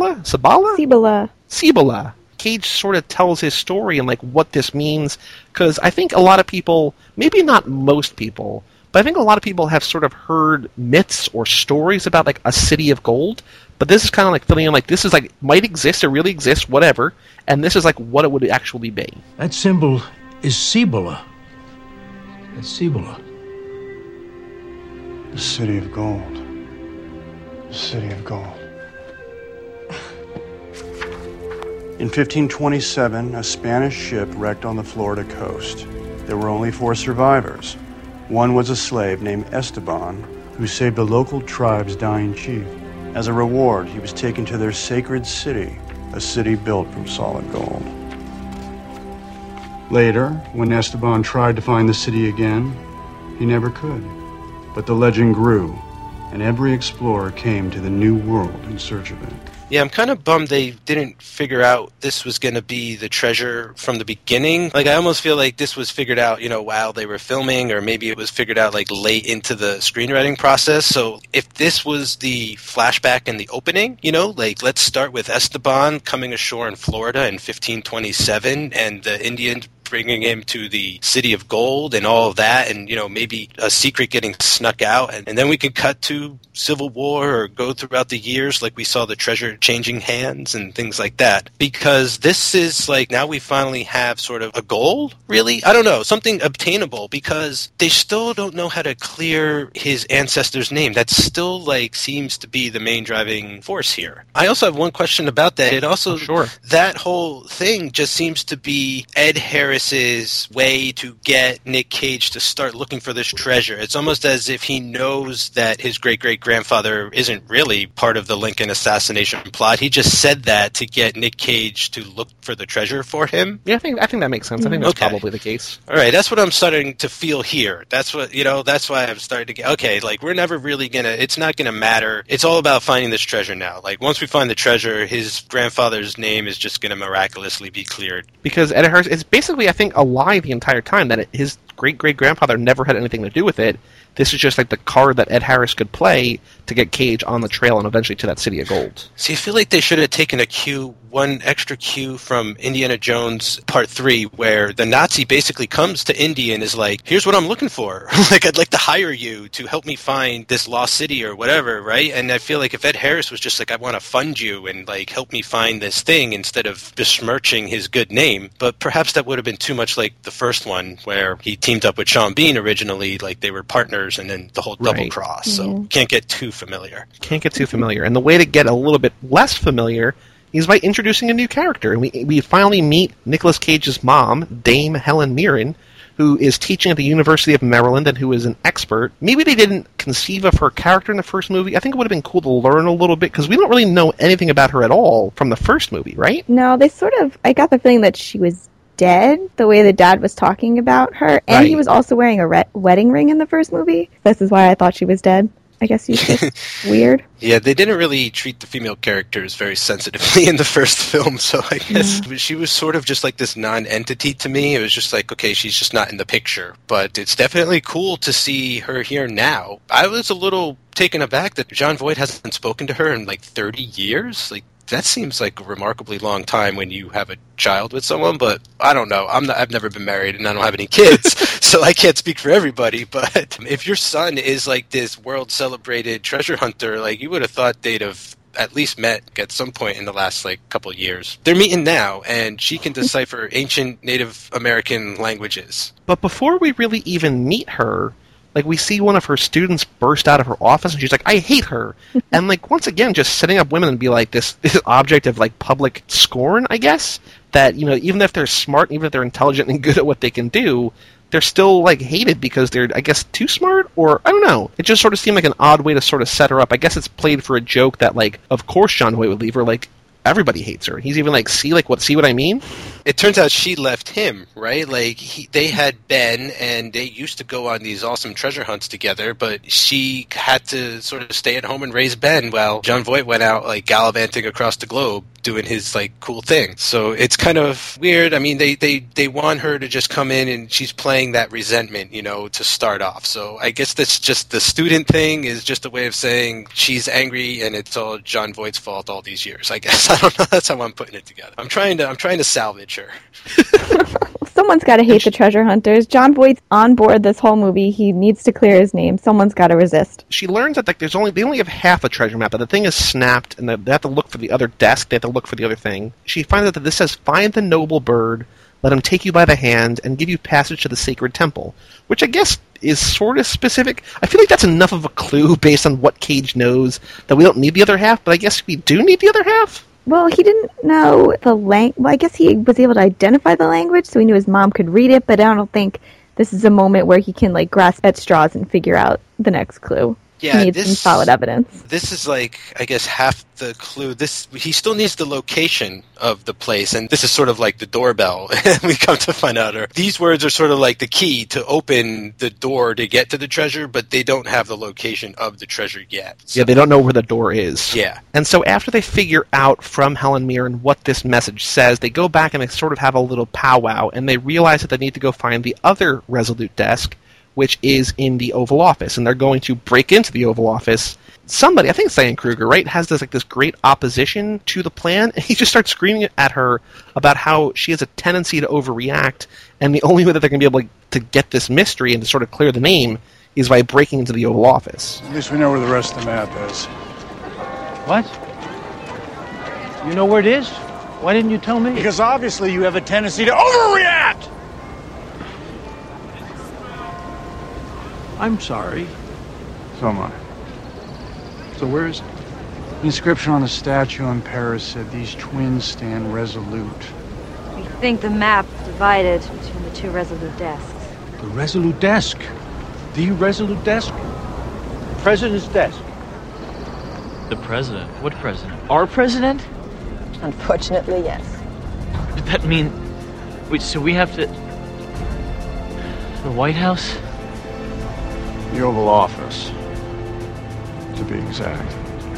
Cage sort of tells his story and like what this means, because I think a lot of people, maybe not most people, but I think a lot of people have sort of heard myths or stories about like a city of gold, but this is kind of like filling in like this is like might exist, it really exists, whatever, and this is like what it would actually be. That symbol is Cibola. That's Cibola. The city of gold. The city of gold. In 1527, a Spanish ship wrecked on the Florida coast. There were only 4 survivors. One was a slave named Esteban, who saved a local tribe's dying chief. As a reward, he was taken to their sacred city, a city built from solid gold. Later, when Esteban tried to find the city again, he never could. But the legend grew, and every explorer came to the new world in search of it. Yeah, I'm kind of bummed they didn't figure out this was going to be the treasure from the beginning. Like, I almost feel like this was figured out, while they were filming, or maybe it was figured out, like, late into the screenwriting process. So if this was the flashback in the opening, like, let's start with Esteban coming ashore in Florida in 1527, and the Indians bringing him to the city of gold and all of that, and maybe a secret getting snuck out, and then we could cut to Civil War or go throughout the years like we saw the treasure changing hands and things like that, because this is like now we finally have sort of a goal, really? I don't know, something obtainable, because they still don't know how to clear his ancestor's name. That still like seems to be the main driving force here. I also have one question about that. It also that whole thing just seems to be Ed Harris's way to get Nick Cage to start looking for this treasure. It's almost as if he knows that his great-great-grandfather isn't really part of the Lincoln assassination plot. He just said that to get Nick Cage to look for the treasure for him. Yeah, I think that makes sense. I think that's probably the case. All right, that's what I'm starting to feel here. That's what, that's why I'm starting to get, okay, like, we're never really it's not gonna matter. It's all about finding this treasure now. Like, once we find the treasure, his grandfather's name is just gonna miraculously be cleared. Because Ed Harris is basically, I think, a lie the entire time, that his great-great-grandfather never had anything to do with it. This is just like the card that Ed Harris could play to get Cage on the trail and eventually to that city of gold. See, I feel like they should have taken one extra cue from Indiana Jones Part 3, where the Nazi basically comes to Indy and is like, here's what I'm looking for. Like, I'd like to hire you to help me find this lost city or whatever, right? And I feel like if Ed Harris was just like, I want to fund you and like help me find this thing instead of besmirching his good name, but perhaps that would have been too much like the first one where he teamed up with Sean Bean originally, like they were partners, and then the whole double cross. So can't get too familiar. And the way to get a little bit less familiar is by introducing a new character. And we finally meet Nicolas Cage's mom, Dame Helen Mirren, who is teaching at the University of Maryland and who is an expert. Maybe they didn't conceive of her character in the first movie. I think it would have been cool to learn a little bit, because we don't really know anything about her at all from the first movie, right? No, I got the feeling that she was dead, the way the dad was talking about her, and he was also wearing a wedding ring in the first movie. This is why I thought she was dead. I guess he's just weird. Yeah, they didn't really treat the female characters very sensitively in the first film, so I guess she was sort of just like this non-entity to me. It was just like, okay, she's just not in the picture. But it's definitely cool to see her here now. I was a little taken aback that Jon Voight hasn't spoken to her in like 30 years. Like, that seems like a remarkably long time when you have a child with someone, but I don't know. I've never been married and I don't have any kids, so I can't speak for everybody, but if your son is like this world-celebrated treasure hunter, like, you would have thought they'd have at least met at some point in the last like couple of years. They're meeting now, and she can decipher ancient Native American languages. But before we really even meet her, like, we see one of her students burst out of her office, and she's like, I hate her. And, like, once again, just setting up women and be, like, this object of, like, public scorn, I guess, that, even if they're smart, even if they're intelligent and good at what they can do, they're still, like, hated because they're, I guess, too smart? Or, I don't know. It just sort of seemed like an odd way to sort of set her up. I guess it's played for a joke that, like, of course Jon Voight would leave her. Like, everybody hates her. He's even like, see what I mean? It turns out she left him, right? Like, they had Ben, and they used to go on these awesome treasure hunts together, but she had to sort of stay at home and raise Ben while Jon Voight went out, like, gallivanting across the globe, doing his, like, cool thing. So it's kind of weird. I mean, they want her to just come in, and she's playing that resentment, you know, to start off. So I guess that's just the student thing is just a way of saying she's angry, and it's all Jon Voight's fault all these years, I guess. I don't know. That's how I'm putting it together. I'm trying to salvage her. Someone's got to hate the treasure hunters. Jon Voight's on board this whole movie. He needs to clear his name. Someone's got to resist. She learns that like they only have half a treasure map, but the thing is snapped, and they have to look for the other desk. They have to look for the other thing. She finds out that this says, "Find the noble bird, let him take you by the hand, and give you passage to the sacred temple," which I guess is sort of specific. I feel like that's enough of a clue based on what Cage knows that we don't need the other half, but I guess we do need the other half. Well, he didn't know the language. Well, I guess he was able to identify the language, so he knew his mom could read it, but I don't think this is a moment where he can, like, grasp at straws and figure out the next clue. Yeah, he needs some solid evidence. This is like, I guess, half the clue. He still needs the location of the place, and this is sort of like the doorbell. We come to find out, these words are sort of like the key to open the door to get to the treasure, but they don't have the location of the treasure yet. So. Yeah, they don't know where the door is. Yeah. And so after they figure out from Helen Mirren what this message says, they go back and they sort of have a little powwow, and they realize that they need to go find the other Resolute desk, which is in the Oval Office, and they're going to break into the Oval Office. Somebody, I think it's Diane Kruger, right, has this great opposition to the plan, and he just starts screaming at her about how she has a tendency to overreact, and the only way that they're going to be able to get this mystery and to sort of clear the name is by breaking into the Oval Office. At least we know where the rest of the map is. What? You know where it is? Why didn't you tell me? Because obviously you have a tendency to overreact! I'm sorry. So am I. So where is it? The inscription on the statue in Paris said these twins stand resolute. We think the map divided between the two Resolute desks. The Resolute desk. The Resolute desk. President's desk. The president? What president? Our president? Unfortunately, yes. Does that mean... Wait, so we have to... The White House? The Oval Office, to be exact.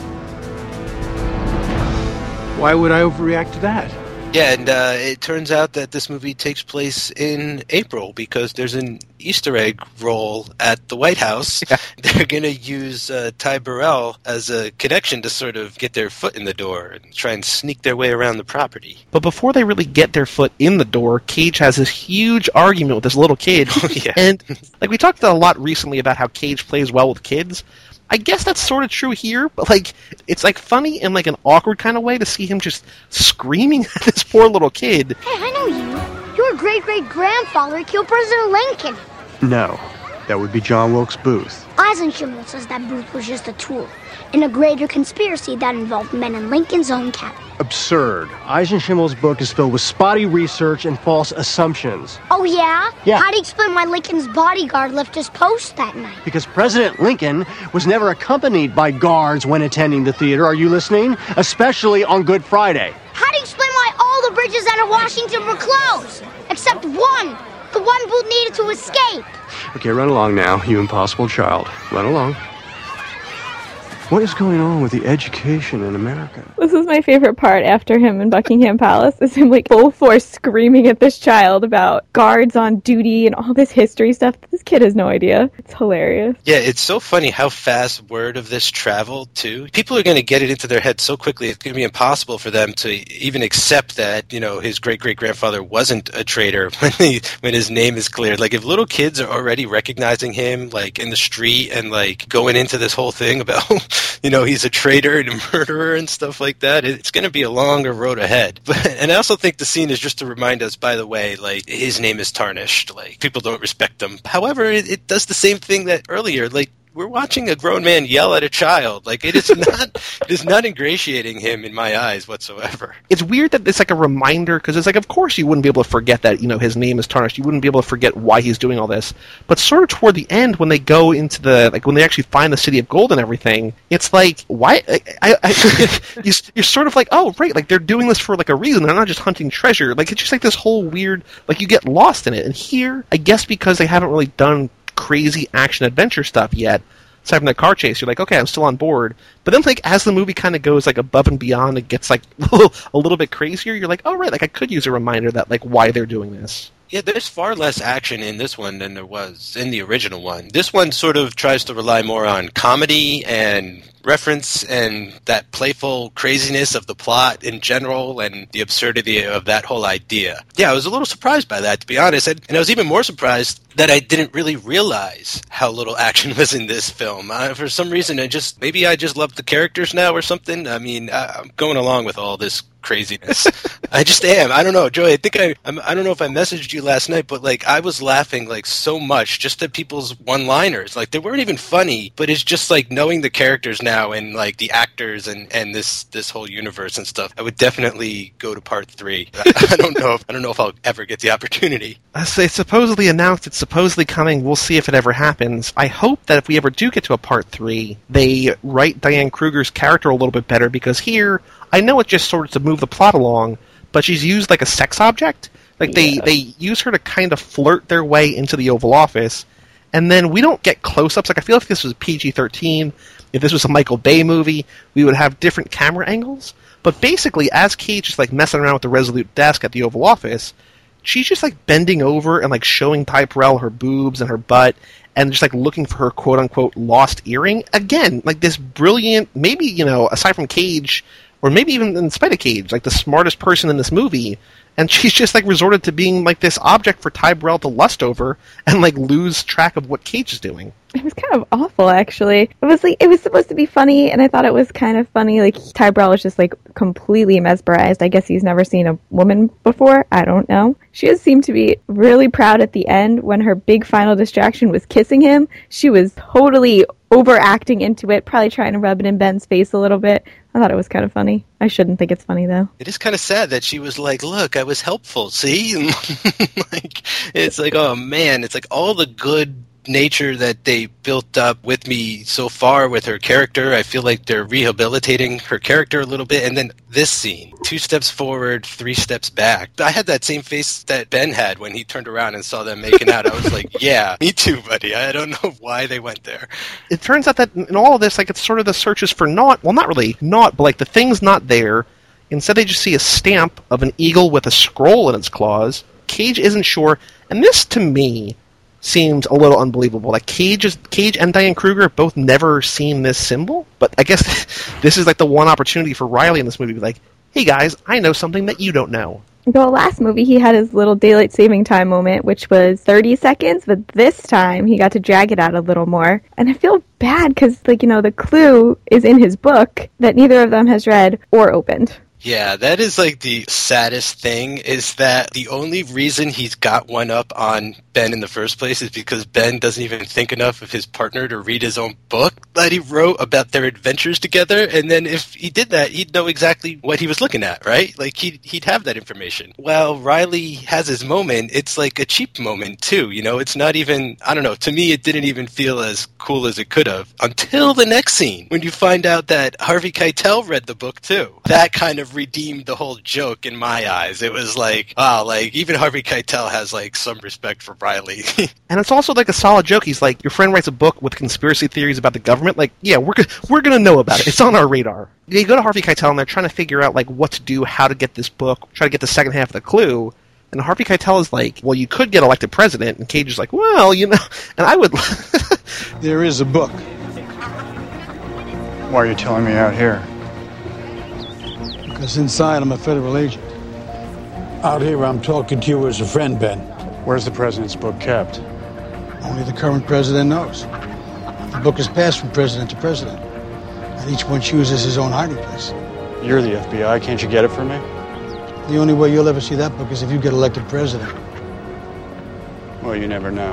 Why would I overreact to that? Yeah, and it turns out that this movie takes place in April because there's an Easter egg roll at the White House. Yeah. They're going to use Ty Burrell as a connection to sort of get their foot in the door and try and sneak their way around the property. But before they really get their foot in the door, Cage has this huge argument with this little kid. Oh, yeah. And like we talked a lot recently about how Cage plays well with kids. I guess that's sort of true here, but like it's like funny in like an awkward kind of way to see him just screaming at this poor little kid. Hey, I know you. Your great-great-grandfather killed President Lincoln. No, that would be John Wilkes Booth. Eisenschimmel says that Booth was just a tool in a greater conspiracy that involved men in Lincoln's own cabinet. Absurd. Eisenschimmel's book is filled with spotty research and false assumptions. Oh, yeah? Yeah. How do you explain why Lincoln's bodyguard left his post that night? Because President Lincoln was never accompanied by guards when attending the theater. Are you listening? Especially on Good Friday. How do you explain why all the bridges out of Washington were closed? Except one. The one Booth needed to escape. Okay, run along now, you impossible child. Run along. What is going on with the education in America? This is my favorite part after him in Buckingham Palace, is him like full force screaming at this child about guards on duty and all this history stuff. This kid has no idea. It's hilarious. Yeah, it's so funny how fast word of this traveled, too. People are going to get it into their head so quickly, it's going to be impossible for them to even accept that, you know, his great-great-grandfather wasn't a traitor when his name is cleared. Like, if little kids are already recognizing him, like, in the street and, like, going into this whole thing about... you know, he's a traitor and a murderer and stuff like that. It's going to be a longer road ahead. And I also think the scene is just to remind us, by the way, like, his name is tarnished. Like, people don't respect him. However, it does the same thing that earlier, like, we're watching a grown man yell at a child. Like, it is not ingratiating him in my eyes whatsoever. It's weird that it's like a reminder, because it's like, of course you wouldn't be able to forget that, his name is tarnished. You wouldn't be able to forget why he's doing all this. But sort of toward the end, when they go into when they actually find the City of Gold and everything, it's like, why? You're sort of like, oh, right, like they're doing this for like a reason. They're not just hunting treasure. Like, it's just like this whole weird, like you get lost in it. And here, I guess because they haven't really done crazy action adventure stuff yet, aside from the car chase, you're like, okay, I'm still on board. But then, like, as the movie kind of goes like above and beyond, it gets like a little bit crazier. You're like, oh right, like I could use a reminder that like why they're doing this. Yeah, there's far less action in this one than there was in the original one. This one sort of tries to rely more on comedy and reference and that playful craziness of the plot in general and the absurdity of that whole idea. Yeah, I was a little surprised by that, to be honest. And I was even more surprised that I didn't really realize how little action was in this film. For some reason, maybe I just love the characters now or something. I mean, I'm going along with all this craziness. I just am. I don't know, Joey. I think I don't know if I messaged you last night, but like I was laughing like so much just at people's one-liners. Like they weren't even funny, but it's just like knowing the characters now and like the actors and this whole universe and stuff. I would definitely go to part 3. I don't know if I'll ever get the opportunity. It's supposedly announced. It's supposedly coming. We'll see if it ever happens. I hope that if we ever do get to a part 3, they write Diane Kruger's character a little bit better, because here, I know it's just sort of to move the plot along, but she's used like a sex object. Like they use her to kind of flirt their way into the Oval Office, and then we don't get close-ups. Like I feel like if this was PG-13, if this was a Michael Bay movie, we would have different camera angles. But basically, as Cage is like messing around with the Resolute desk at the Oval Office, she's just like bending over and like showing Ty Burrell her boobs and her butt, and just like looking for her quote-unquote lost earring. Again, like this brilliant, maybe, aside from Cage, or maybe even in spite of Cage, like the smartest person in this movie, and she's just like resorted to being like this object for Ty Burrell to lust over and like lose track of what Cage is doing. It was kind of awful, actually. It was supposed to be funny, and I thought it was kind of funny. Like, Ty Burrell was just like completely mesmerized. I guess he's never seen a woman before. I don't know. She just seemed to be really proud at the end when her big final distraction was kissing him. She was totally overacting into it, probably trying to rub it in Ben's face a little bit. I thought it was kind of funny. I shouldn't think it's funny, though. It is kind of sad that she was like, look, I was helpful, see? Like, it's like, oh man, it's like all the good nature that they built up with me so far with her character. I feel like they're rehabilitating her character a little bit. And then this scene, 2 steps forward, 3 steps back. I had that same face that Ben had when he turned around and saw them making out. I was like, yeah, me too, buddy. I don't know why they went there. It turns out that in all of this, like, it's sort of the searches for not really, but like the thing's not there. Instead, they just see a stamp of an eagle with a scroll in its claws. Cage isn't sure. And this, to me, seems a little unbelievable. Like Cage and Diane Kruger have both never seen this symbol, but I guess this is like the one opportunity for Riley in this movie to be like, hey guys, I know something that you don't know. The last movie, he had his little daylight saving time moment, which was 30 seconds, but this time he got to drag it out a little more. And I feel bad because, the clue is in his book that neither of them has read or opened. Yeah, that is like the saddest thing, is that the only reason he's got one up on Ben in the first place is because Ben doesn't even think enough of his partner to read his own book that he wrote about their adventures together. And then if he did that, he'd know exactly what he was looking at, right? Like he'd have that information. While Riley has his moment, it's like a cheap moment too. It's not even, I don't know, to me it didn't even feel as cool as it could have until the next scene when you find out that Harvey Keitel read the book too. That kind of redeemed the whole joke in my eyes. It was like, wow, like even Harvey Keitel has like some respect for Riley. And it's also like a solid joke. He's like, your friend writes a book with conspiracy theories about the government. Like, yeah, we're gonna know about it. It's on our radar. They go to Harvey Keitel and they're trying to figure out like what to do, how to get this book, try to get the second half of the clue. And Harvey Keitel is like, well, you could get elected president. And Cage is like, well, and I would. There is a book. Why are you telling me out here? Because inside I'm a federal agent. Out here I'm talking to you as a friend, Ben. Where's the president's book kept? Only the current president knows. The book is passed from president to president, and each one chooses his own hiding place. You're the FBI. Can't you get it for me? The only way you'll ever see that book is if you get elected president. Well, you never know.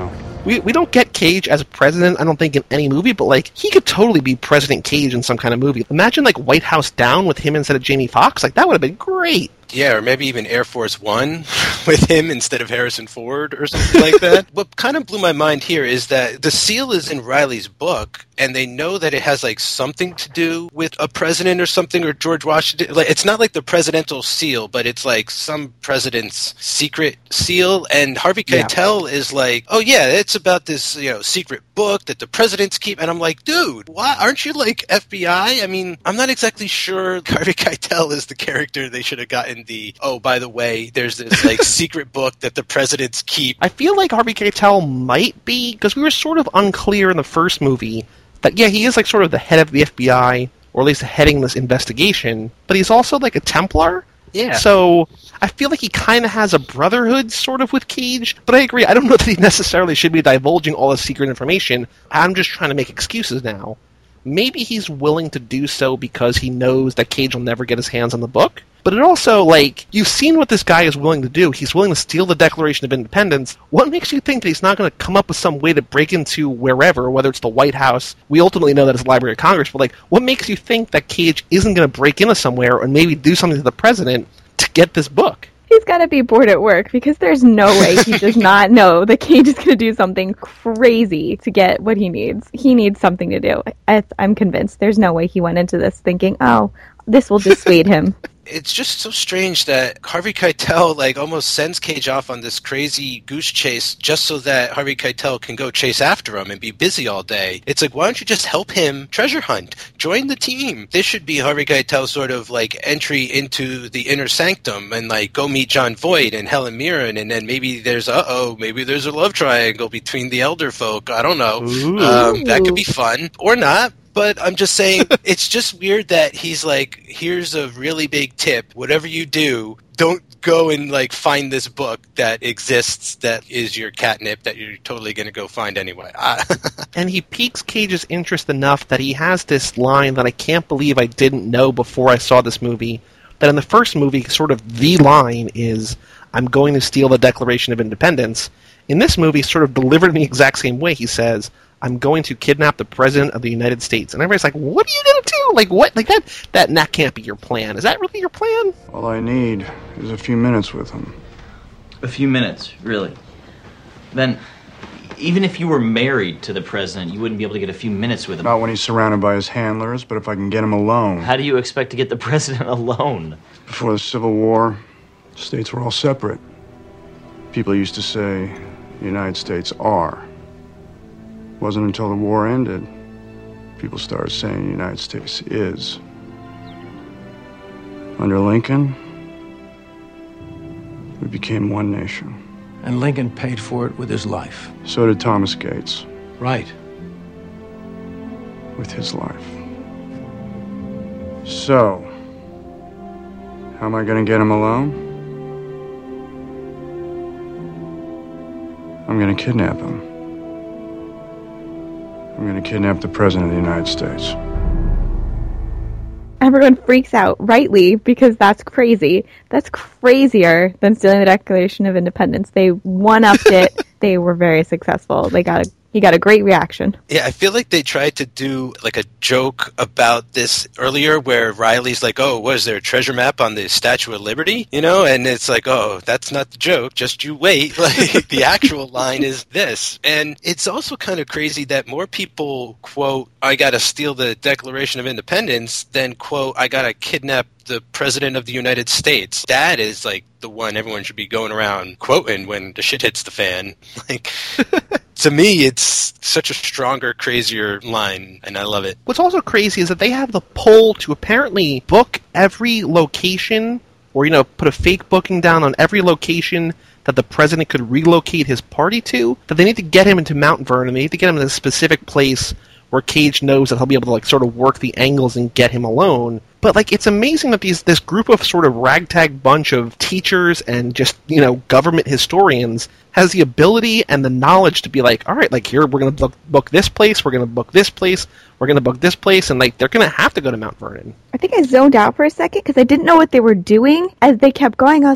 we don't get Cage as president, I don't think, in any movie, but, like, he could totally be President Cage in some kind of movie. Imagine, like, White House Down with him instead of Jamie Foxx. Like, that would have been great. Yeah, or maybe even Air Force One with him instead of Harrison Ford or something like that. What kind of blew my mind here is that the seal is in Riley's book, and they know that it has, like, something to do with a president or something, or George Washington. Like, it's not like the presidential seal, but it's like some president's secret seal, and Harvey Keitel is like, oh yeah, it's about this, secret book that the presidents keep, and I'm like, dude, why aren't you, like, FBI? I mean, I'm not exactly sure Harvey Keitel is the character they should have gotten by the way, there's this, like, secret book that the presidents keep. I feel like Harvey Keitel might be, because we were sort of unclear in the first movie that, yeah, he is, like, sort of the head of the FBI, or at least heading this investigation, but he's also, like, a Templar. Yeah. So I feel like he kind of has a brotherhood sort of with Cage, but I agree. I don't know that he necessarily should be divulging all this secret information. I'm just trying to make excuses now. Maybe he's willing to do so because he knows that Cage will never get his hands on the book. But it also, like, you've seen what this guy is willing to do. He's willing to steal the Declaration of Independence. What makes you think that he's not going to come up with some way to break into wherever, whether it's the White House? We ultimately know that it's the Library of Congress, but, like, what makes you think that Cage isn't going to break into somewhere and maybe do something to the president to get this book? He's got to be bored at work, because there's no way he does not know that Cage is going to do something crazy to get what he needs. He needs something to do. I'm convinced. There's no way he went into this thinking, oh, this will dissuade him. It's just so strange that Harvey Keitel, like, almost sends Cage off on this crazy goose chase just so that Harvey Keitel can go chase after him and be busy all day. It's like, why don't you just help him treasure hunt? Join the team. This should be Harvey Keitel's sort of, like, entry into the inner sanctum and, like, go meet John Voight and Helen Mirren, and then maybe there's a love triangle between the elder folk. I don't know. That could be fun. Or not. But I'm just saying, it's just weird that he's like, here's a really big tip. Whatever you do, don't go and, like, find this book that exists that is your catnip that you're totally going to go find anyway. And he piques Cage's interest enough that he has this line that I can't believe I didn't know before I saw this movie. That in the first movie, sort of the line is, I'm going to steal the Declaration of Independence. In this movie, sort of delivered in the exact same way. He says, I'm going to kidnap the President of the United States. And everybody's like, what are you going to do? Like, what? Like, that can't be your plan. Is that really your plan? All I need is a few minutes with him. A few minutes, really? Then, even if you were married to the president, you wouldn't be able to get a few minutes with him. Not when he's surrounded by his handlers, but if I can get him alone. How do you expect to get the president alone? Before the Civil War, states were all separate. People used to say, the United States are. It wasn't until the war ended, people started saying the United States is. Under Lincoln, we became one nation. And Lincoln paid for it with his life. So did Thomas Gates. Right. With his life. So, how am I going to get him alone? I'm going to kidnap him. I'm going to kidnap the President of the United States. Everyone freaks out, rightly, because that's crazy. That's crazier than stealing the Declaration of Independence. They one-upped it. They were very successful. He got a great reaction. Yeah, I feel like they tried to do, like, a joke about this earlier where Riley's like, oh, what is there, a treasure map on the Statue of Liberty? You know, and it's like, oh, that's not the joke, just you wait. Like, the actual line is this. And it's also kind of crazy that more people quote, I gotta steal the Declaration of Independence than quote, I gotta kidnap the President of the United States. That is, like, the one everyone should be going around quoting when the shit hits the fan. Like, to me, it's such a stronger, crazier line, and I love it. What's also crazy is that they have the pull to apparently book every location, or, put a fake booking down on every location that the president could relocate his party to, that they need to get him into Mount Vernon. They need to get him in a specific place where Cage knows that he'll be able to, like, sort of work the angles and get him alone. But, like, it's amazing that this group of sort of ragtag bunch of teachers and just, government historians has the ability and the knowledge to be like, all right, like, here, we're going to book this place, we're going to book this place, we're going to book this place, and, like, they're going to have to go to Mount Vernon. I think I zoned out for a second because I didn't know what they were doing. As they kept going, I was like,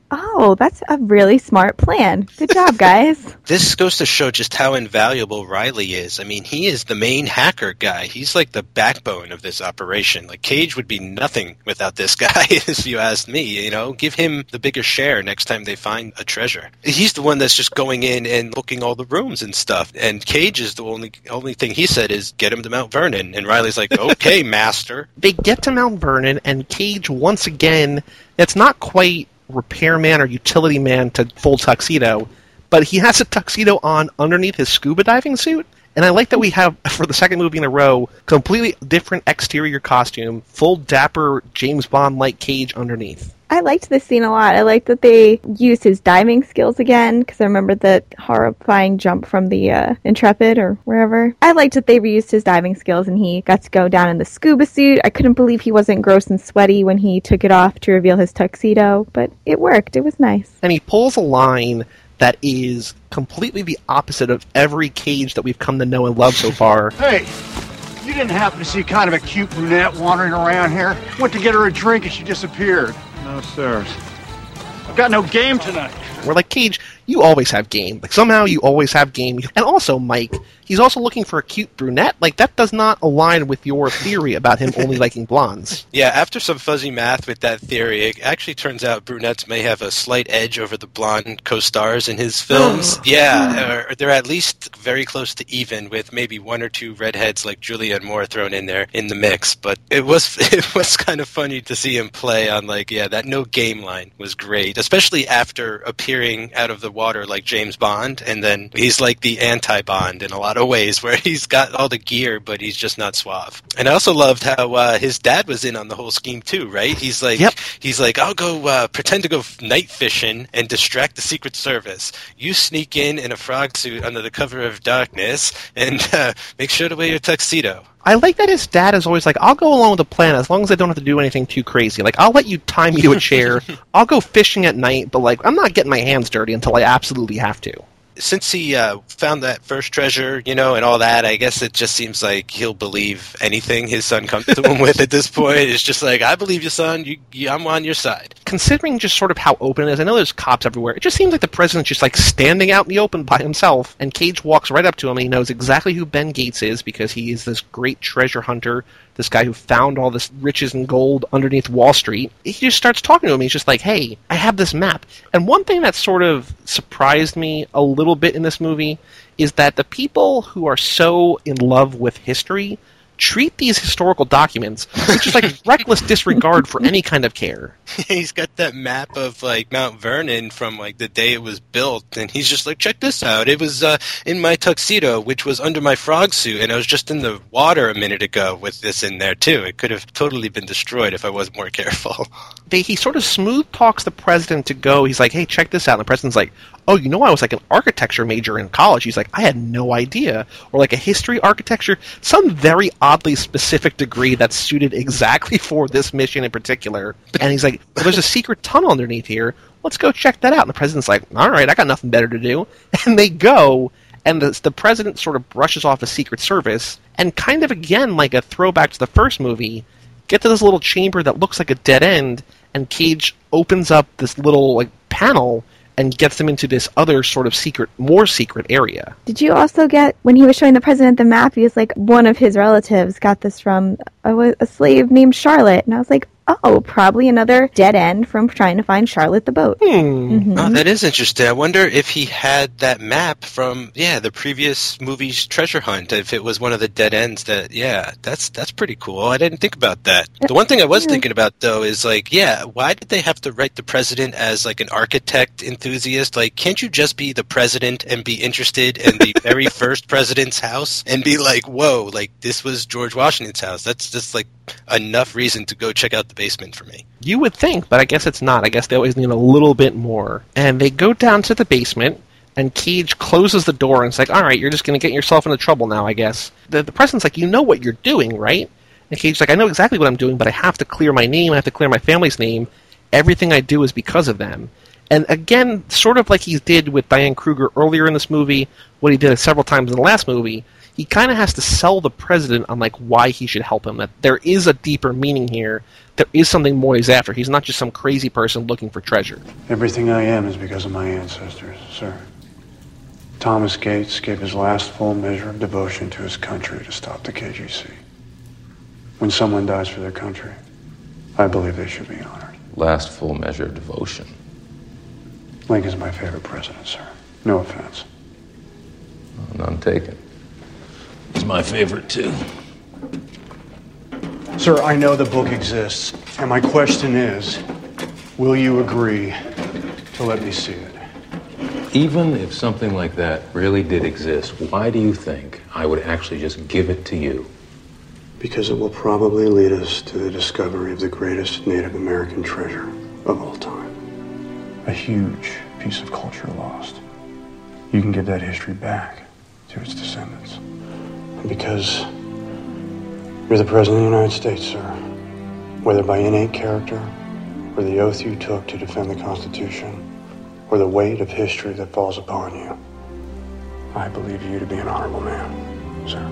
Oh, that's a really smart plan. Good job, guys. This goes to show just how invaluable Riley is. I mean, he is the main hacker guy. He's like the backbone of this operation. Like, Cage would be nothing without this guy, if you ask me, you know? Give him the bigger share next time they find a treasure. He's the one that's just going in and booking all the rooms and stuff. And Cage is the only thing he said is, get him to Mount Vernon. And Riley's like, okay, master. They get to Mount Vernon, and Cage, once again, it's not quite repairman or utility man to full tuxedo, but he has a tuxedo on underneath his scuba diving suit. And I like that we have, for the second movie in a row, completely different exterior costume, full dapper James Bond-like Cage underneath. I liked this scene a lot. I liked that they used his diving skills again, because I remember the horrifying jump from the Intrepid or wherever. I liked that they reused his diving skills and he got to go down in the scuba suit. I couldn't believe he wasn't gross and sweaty when he took it off to reveal his tuxedo, but it worked. It was nice. And he pulls a line that is completely the opposite of every Cage that we've come to know and love so far. Hey, you didn't happen to see kind of a cute brunette wandering around here? Went to get her a drink and she disappeared. No, sir. I've got no game tonight. We're like, Cage, you always have game. Like, somehow you always have game. And also, Mike, he's also looking for a cute brunette. Like, that does not align with your theory about him only liking blondes. Yeah, after some fuzzy math with that theory, it actually turns out brunettes may have a slight edge over the blonde co-stars in his films. Yeah, or they're at least very close to even, with maybe one or two redheads like Julianne Moore thrown in there in the mix. But it was kind of funny to see him play on, like, yeah, that no game line was great, especially after appearing out of the water like James Bond, and then he's like the anti-Bond in a lot of ways, where he's got all the gear, but he's just not suave. And I also loved how his dad was in on the whole scheme too, right? He's like, I'll go pretend to go night fishing and distract the Secret Service. You sneak in a frog suit under the cover of darkness and make sure to wear your tuxedo. I like that his dad is always like, I'll go along with the plan as long as I don't have to do anything too crazy. Like, I'll let you tie me to a chair. I'll go fishing at night, but, like, I'm not getting my hands dirty until I absolutely have to. Since he found that first treasure, you know, and all that, I guess it just seems like he'll believe anything his son comes to him with at this point. It's just like, I believe you, son. I'm on your side. Considering just sort of how open it is, I know there's cops everywhere. It just seems like the president's just, like, standing out in the open by himself, and Cage walks right up to him, and he knows exactly who Ben Gates is, because he is this great treasure hunter, this guy who found all this riches and gold underneath Wall Street. He just starts talking to him. He's just like, hey, I have this map. And one thing that sort of surprised me a little bit in this movie is that the people who are so in love with history treat these historical documents with just, like, reckless disregard for any kind of care. He's got that map of, like, Mount Vernon from, like, the day it was built, and he's just like, check this out. It was in my tuxedo, which was under my frog suit, and I was just in the water a minute ago with this in there, too. It could have totally been destroyed if I was more careful. He sort of smooth talks the president to go. He's like, hey, check this out. And the president's like, oh, you know, I was like an architecture major in college. He's like, I had no idea. Or like a history, architecture, some very oddly specific degree that's suited exactly for this mission in particular. And he's like, well, there's a secret tunnel underneath here. Let's go check that out. And the president's like, all right, I got nothing better to do. And they go, and the president sort of brushes off the Secret Service, and kind of, again, like a throwback to the first movie, get to this little chamber that looks like a dead end, and Cage opens up this little, like, panel and gets them into this other sort of secret, more secret area. Did you also get, when he was showing the president the map, he was like, one of his relatives got this from a slave named Charlotte. And I was like, oh, probably another dead end from trying to find Charlotte the boat. Mm-hmm. Oh, that is interesting. I wonder if he had that map from, the previous movie's treasure hunt, if it was one of the dead ends that, that's pretty cool. I didn't think about that. The one thing I was thinking about, though, is, like, why did they have to write the president as, like, an architect enthusiast? Like, can't you just be the president and be interested in the very first president's house and be like, whoa, like, this was George Washington's house? That's just, like, enough reason to go check out the basement for me. You would think, but I guess it's not. I guess they always need a little bit more. And they go down to the basement, and Cage closes the door and it's like, all right, you're just going to get yourself into trouble now, I guess. The president's like, you know what you're doing, right? And Cage's like, I know exactly what I'm doing, but I have to clear my name, I have to clear my family's name. Everything I do is because of them. And again, sort of like he did with Diane Kruger earlier in this movie, what he did several times in the last movie, he kind of has to sell the president on like why he should help him. That there is a deeper meaning here. There is something more he's after. He's not just some crazy person looking for treasure. Everything I am is because of my ancestors, sir. Thomas Gates gave his last full measure of devotion to his country to stop the KGC. When someone dies for their country, I believe they should be honored. Last full measure of devotion. Lincoln's my favorite president, sir. No offense. None taken. He's my favorite, too. Sir, I know the book exists, and my question is, will you agree to let me see it? Even if something like that really did exist, why do you think I would actually just give it to you? Because it will probably lead us to the discovery of the greatest Native American treasure of all time. A huge piece of culture lost. You can give that history back to its descendants. And because you're the President of the United States, sir, whether by innate character, or the oath you took to defend the Constitution, or the weight of history that falls upon you, I believe you to be an honorable man, sir.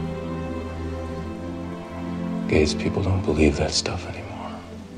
Gates, people don't believe that stuff anymore.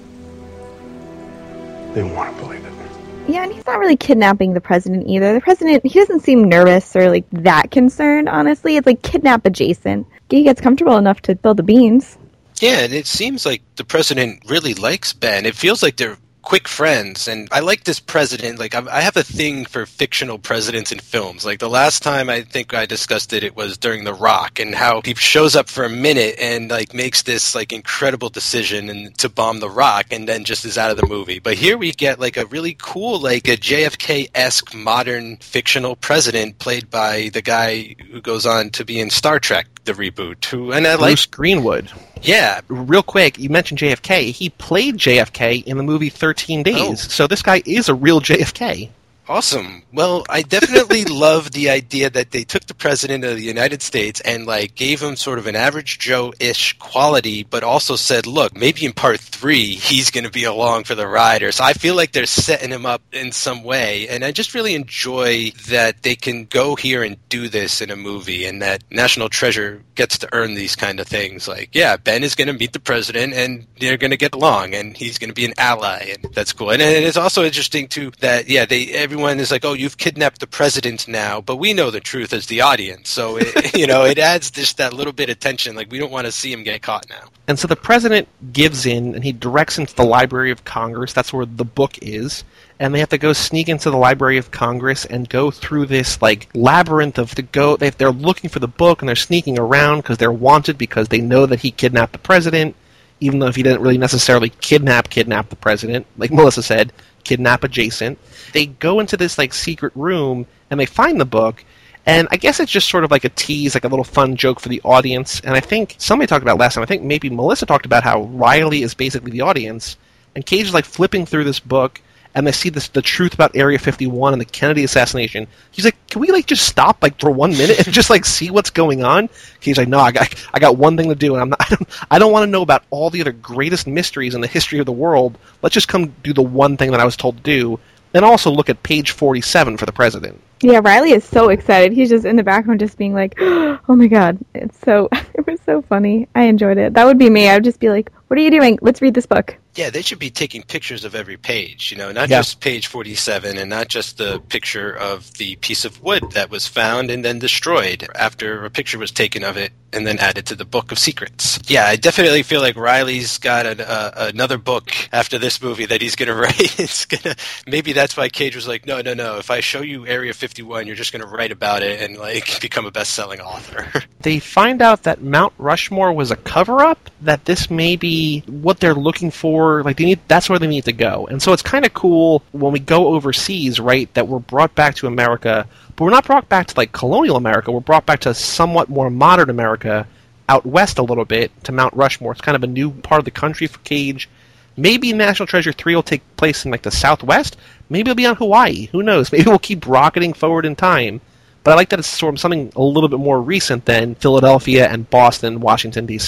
They want to believe it. Yeah, and he's not really kidnapping the president either. The president, he doesn't seem nervous or like that concerned, honestly. It's like kidnap adjacent. He gets comfortable enough to spill the beans. Yeah, and it seems like the president really likes Ben. It feels like they're quick friends, and I like this president. Like, I have a thing for fictional presidents in films. Like, the last time I think I discussed it was during The Rock, and how he shows up for a minute and like makes this like incredible decision to bomb The Rock, and then just is out of the movie. But here we get like a really cool, like a JFK-esque modern fictional president played by the guy who goes on to be in Star Trek, the reboot. And I like Bruce Greenwood. Yeah. Real quick, you mentioned JFK. He played JFK in the movie 13 Days. Oh. So this guy is a real JFK. Awesome. Well, I definitely love the idea that they took the president of the United States and like gave him sort of an average Joe-ish quality, but also said, look, maybe in part 3 he's going to be along for the ride. So I feel like they're setting him up in some way, and I just really enjoy that they can go here and do this in a movie, and that National Treasure gets to earn these kind of things. Like, yeah, Ben is going to meet the president and they're going to get along, and he's going to be an ally, and that's cool. And it's also interesting too that everyone is like, oh, you've kidnapped the president now, but we know the truth as the audience. So, it adds just that little bit of tension. Like, we don't want to see him get caught now. And so the president gives in, and he directs him to the Library of Congress. That's where the book is. And they have to go sneak into the Library of Congress and go through this, like, labyrinth they're looking for the book, and they're sneaking around because they're wanted because they know that he kidnapped the president, even though if he didn't really necessarily kidnap the president, like Melissa said, kidnap adjacent. They go into this like secret room and they find the book, and I guess it's just sort of like a tease, like a little fun joke for the audience. And I think somebody talked about last time, I think maybe Melissa talked about how Riley is basically the audience, and Cage is like flipping through this book, and they see the truth about Area 51 and the Kennedy assassination. He's like, can we like just stop like for 1 minute and just like see what's going on? He's like, no, I got one thing to do, and I don't want to know about all the other greatest mysteries in the history of the world. Let's just come do the one thing that I was told to do, and also look at page 47 for the president. Yeah, Riley is so excited. He's just in the background just being like, oh my god, it was so funny. I enjoyed it. That would be me. I would just be like, what are you doing? Let's read this book. Yeah, they should be taking pictures of every page, not just page 47, and not just the picture of the piece of wood that was found and then destroyed after a picture was taken of it and then added to the Book of Secrets. Yeah, I definitely feel like Riley's got another book after this movie that he's going to write. Maybe that's why Cage was like, no, if I show you Area 51, you're just going to write about it and like become a best-selling author. They find out that Mount Rushmore was a cover-up, that this may be what they're looking for. Like that's where they need to go. And so it's kind of cool when we go overseas, right, that we're brought back to America, but we're not brought back to like colonial America. We're brought back to somewhat more modern America, out west a little bit, to Mount Rushmore. It's kind of a new part of the country for Cage. Maybe National Treasure 3 will take place in like the Southwest. Maybe it'll be on Hawaii. Who knows? Maybe we'll keep rocketing forward in time. But I like that it's sort of something a little bit more recent than Philadelphia and Boston, Washington, D.C.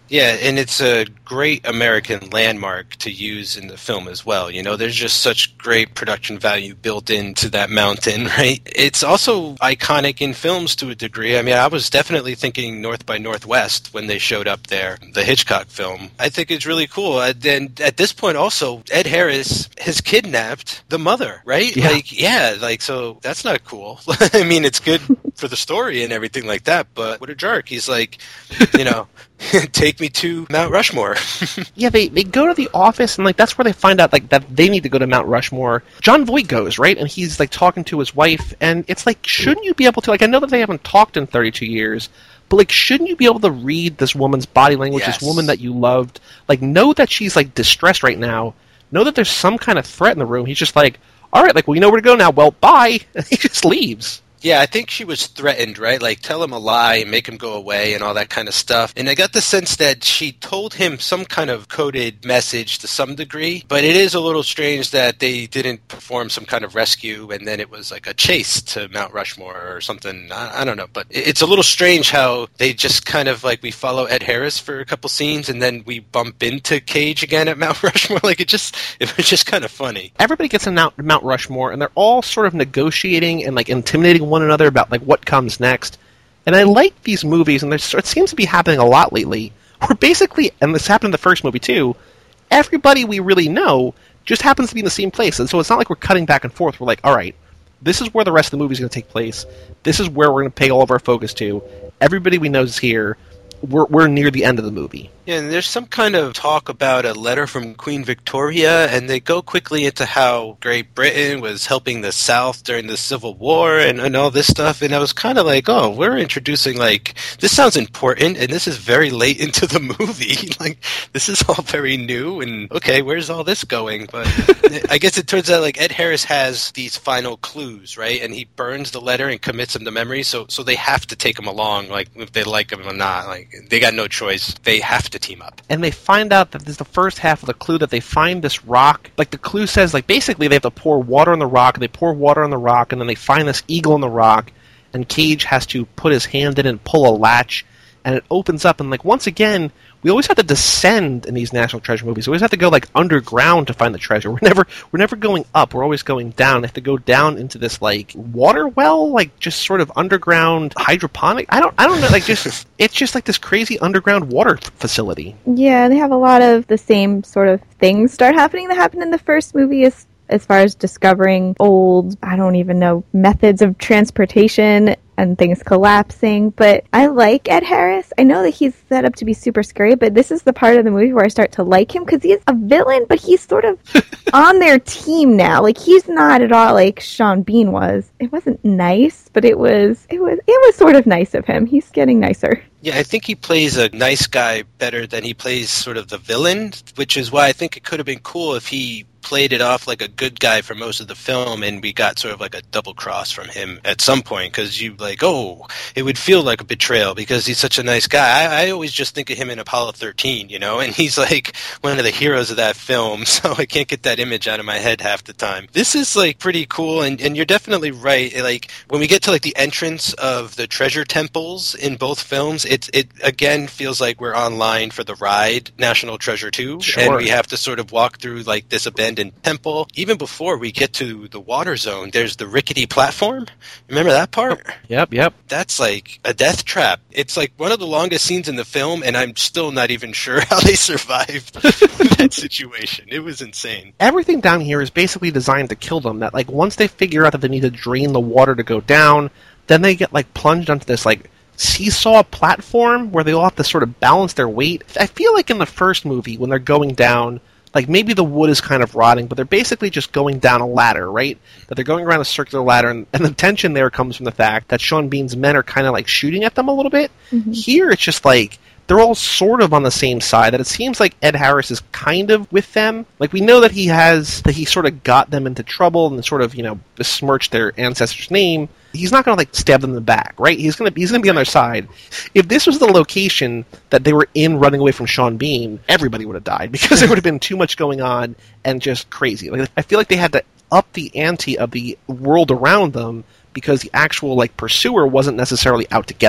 Yeah, and it's a great American landmark to use in the film as well. You know, there's just such great production value built into that mountain, right? It's also iconic in films to a degree. I mean, I was definitely thinking North by Northwest when they showed up there, the Hitchcock film. I think it's really cool. And at this point also, Ed Harris has kidnapped the mother, right? Yeah. So that's not cool. I mean, it's good for the story and everything like that, but what a jerk. He's like, you know, take me to Mount Rushmore. Yeah, they go to the office, and like that's where they find out like that they need to go to Mount Rushmore. John Voight goes, right? And he's like talking to his wife, and it's like, shouldn't you be able to, like, I know that they haven't talked in 32 years, but like, shouldn't you be able to read this woman's body language, Yes. this woman that you loved? Like, know that she's like distressed right now. Know that there's some kind of threat in the room. He's just like, all right, like, we know where to go now. Well, bye. And he just leaves. Yeah, I think she was threatened, right? Like, tell him a lie and make him go away and all that kind of stuff. And I got the sense that she told him some kind of coded message to some degree, but it is a little strange that they didn't perform some kind of rescue and then it was like a chase to Mount Rushmore or something. I don't know, but it's a little strange how they just kind of, like, we follow Ed Harris for a couple scenes and then we bump into Cage again at Mount Rushmore. Like, it was just kind of funny. Everybody gets in Mount Rushmore, and they're all sort of negotiating and like intimidating one another about like what comes next. And I like these movies, and it seems to be happening a lot lately, where basically, and this happened in the first movie too, everybody we really know just happens to be in the same place. And so it's not like we're cutting back and forth. We're like, all right, this is where the rest of the movie is going to take place. This is where we're going to pay all of our focus to. Everybody we know is here. We're near the end of the movie. Yeah, and there's some kind of talk about a letter from Queen Victoria, and they go quickly into how Great Britain was helping the South during the Civil War and all this stuff, and I was kind of like, oh, we're introducing, like, this sounds important, and this is very late into the movie. Like, this is all very new, and okay, where's all this going? But I guess it turns out, like, Ed Harris has these final clues, right? And he burns the letter and commits them to memory, so they have to take him along, like, if they like him or not. Like, they got no choice. They have to team up. And they find out that this is the first half of the clue, that they find this rock. Like, the clue says, like, basically they have to pour water on the rock, and they pour water on the rock, and then they find this eagle in the rock, and Cage has to put his hand in and pull a latch, and it opens up, and, like, once again, we always have to descend in these National Treasure movies. We always have to go, like, underground to find the treasure. We're never going up. We're always going down. We have to go down into this, like, water well, like, just sort of underground hydroponic. I don't know, like, just it's just like this crazy underground water facility. Yeah, they have a lot of the same sort of things start happening that happened in the first movie as far as discovering old, I don't even know, methods of transportation and things collapsing. But I like Ed Harris. I know that he's set up to be super scary, but this is the part of the movie where I start to like him because he's a villain, but he's sort of on their team now. Like, he's not at all like Sean Bean was. It wasn't nice, but it was sort of nice of him. He's getting nicer. Yeah, I think he plays a nice guy better than he plays sort of the villain, which is why I think it could have been cool if he played it off like a good guy for most of the film and we got sort of like a double cross from him at some point, because you like, oh, it would feel like a betrayal because he's such a nice guy. I always just think of him in Apollo 13, you know, and he's like one of the heroes of that film, so I can't get that image out of my head half the time. This is like pretty cool, and you're definitely right. Like, when we get to like the entrance of the treasure temples in both films, it again feels like we're online for the ride National Treasure 2, Sure. and we have to sort of walk through like this abandoned temple. Even before we get to the water zone, there's the rickety platform. Remember that part? Yep. That's like a death trap. It's like one of the longest scenes in the film, and I'm still not even sure how they survived that situation. It was insane. Everything down here is basically designed to kill them. That, like, once they figure out that they need to drain the water to go down, then they get like plunged onto this like seesaw platform where they all have to sort of balance their weight. I feel like in the first movie when they're going down, like, maybe the wood is kind of rotting, but they're basically just going down a ladder, right? That they're going around a circular ladder, and the tension there comes from the fact that Sean Bean's men are kind of like shooting at them a little bit. Mm-hmm. Here it's just like they're all sort of on the same side, that it seems like Ed Harris is kind of with them. Like, we know that he sort of got them into trouble and sort of, you know, besmirched their ancestor's name. He's not going to, like, stab them in the back, right? He's going to be on their side. If this was the location that they were in running away from Sean Bean, everybody would have died because there would have been too much going on and just crazy. Like, I feel like they had to up the ante of the world around them because the actual, like, pursuer wasn't necessarily out to get them.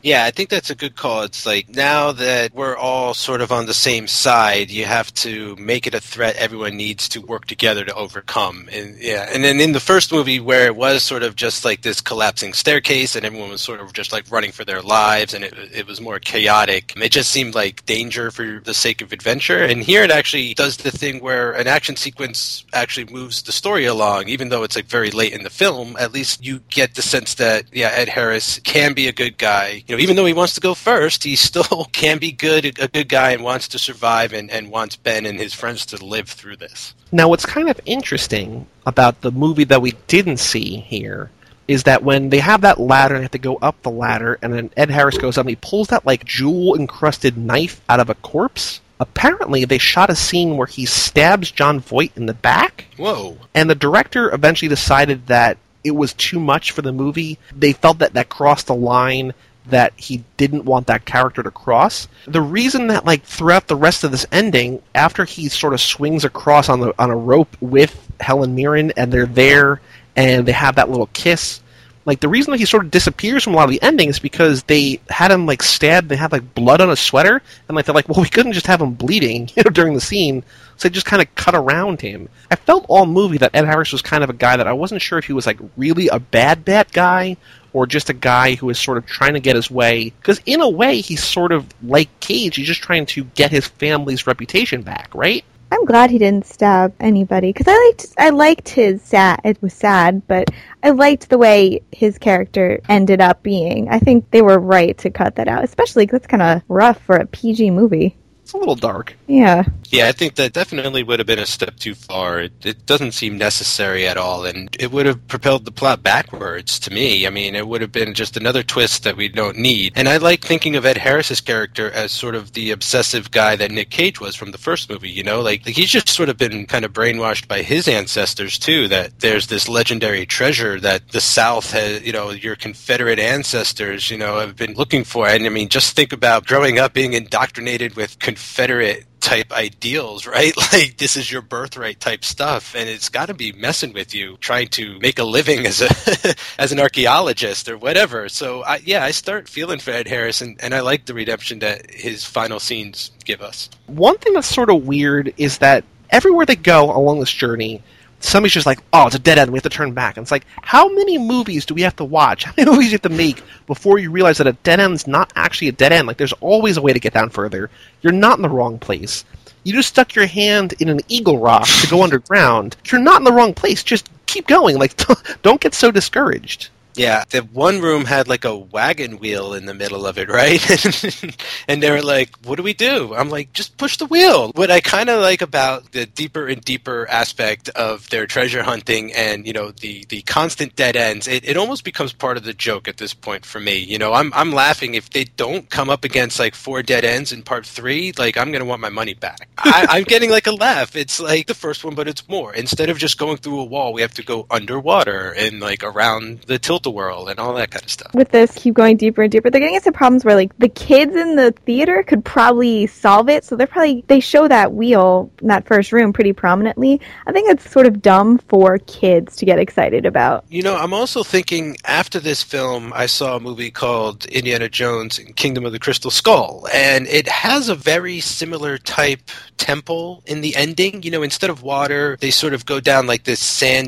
Yeah, I think that's a good call. It's like, now that we're all sort of on the same side, you have to make it a threat everyone needs to work together to overcome. And then in the first movie, where it was sort of just like this collapsing staircase and everyone was sort of just like running for their lives and it was more chaotic, it just seemed like danger for the sake of adventure. And here it actually does the thing where an action sequence actually moves the story along, even though it's like very late in the film. At least you get the sense that, Ed Harris can be a good guy. Even though he wants to go first, he still can be a good guy and wants to survive and wants Ben and his friends to live through this. Now, what's kind of interesting about the movie that we didn't see here is that when they have that ladder and they have to go up the ladder, and then Ed Harris goes up and he pulls that like jewel-encrusted knife out of a corpse. Apparently, they shot a scene where he stabs Jon Voight in the back. Whoa. And the director eventually decided that it was too much for the movie. They felt that crossed the line that he didn't want that character to cross. The reason that, like, throughout the rest of this ending, after he sort of swings across on a rope with Helen Mirren, and they're there, and they have that little kiss, like, the reason that he sort of disappears from a lot of the ending is because they had him, like, stabbed, they had, like, blood on his sweater, and, like, they're like, well, we couldn't just have him bleeding, during the scene, so they just kind of cut around him. I felt all movie that Ed Harris was kind of a guy that I wasn't sure if he was, like, really a bad guy, or just a guy who is sort of trying to get his way. Because in a way, he's sort of like Cage. He's just trying to get his family's reputation back, right? I'm glad he didn't stab anybody, because I liked his sad. It was sad, but I liked the way his character ended up being. I think they were right to cut that out, especially because it's kind of rough for a PG movie. It's a little dark. Yeah. Yeah, I think that definitely would have been a step too far. It doesn't seem necessary at all, and it would have propelled the plot backwards to me. I mean, it would have been just another twist that we don't need. And I like thinking of Ed Harris's character as sort of the obsessive guy that Nick Cage was from the first movie, Like he's just sort of been kind of brainwashed by his ancestors, too, that there's this legendary treasure that the South has, your Confederate ancestors, have been looking for. And I mean, just think about growing up being indoctrinated with Confederate type ideals, right? Like, this is your birthright type stuff, and it's got to be messing with you trying to make a living as a as an archaeologist or whatever. So I start feeling for Ed Harris, and I like the redemption that his final scenes give us. One thing that's sort of weird is that everywhere they go along this journey, somebody's just like, oh, it's a dead end, we have to turn back. And it's like, how many movies do we have to watch? How many movies do you have to make before you realize that a dead end's not actually a dead end? Like, there's always a way to get down further. You're not in the wrong place. You just stuck your hand in an eagle rock to go underground. You're not in the wrong place. Just keep going. Like, don't get so discouraged. Yeah, the one room had like a wagon wheel in the middle of it, right? And they were like, what do we do? I'm like, just push the wheel. What I kind of like about the deeper and deeper aspect of their treasure hunting and, the constant dead ends, it almost becomes part of the joke at this point for me. I'm laughing if they don't come up against like 4 dead ends in part 3, like I'm going to want my money back. I'm getting like a laugh. It's like the first one, but it's more. Instead of just going through a wall, we have to go underwater and like around the Tilt-A-Whirl and all that kind of stuff. With this, keep going deeper and deeper. They're getting into problems where, like, the kids in the theater could probably solve it, so they show that wheel in that first room pretty prominently. I think it's sort of dumb for kids to get excited about. I'm also thinking, after this film, I saw a movie called Indiana Jones and Kingdom of the Crystal Skull, and it has a very similar type temple in the ending. Instead of water, they sort of go down like this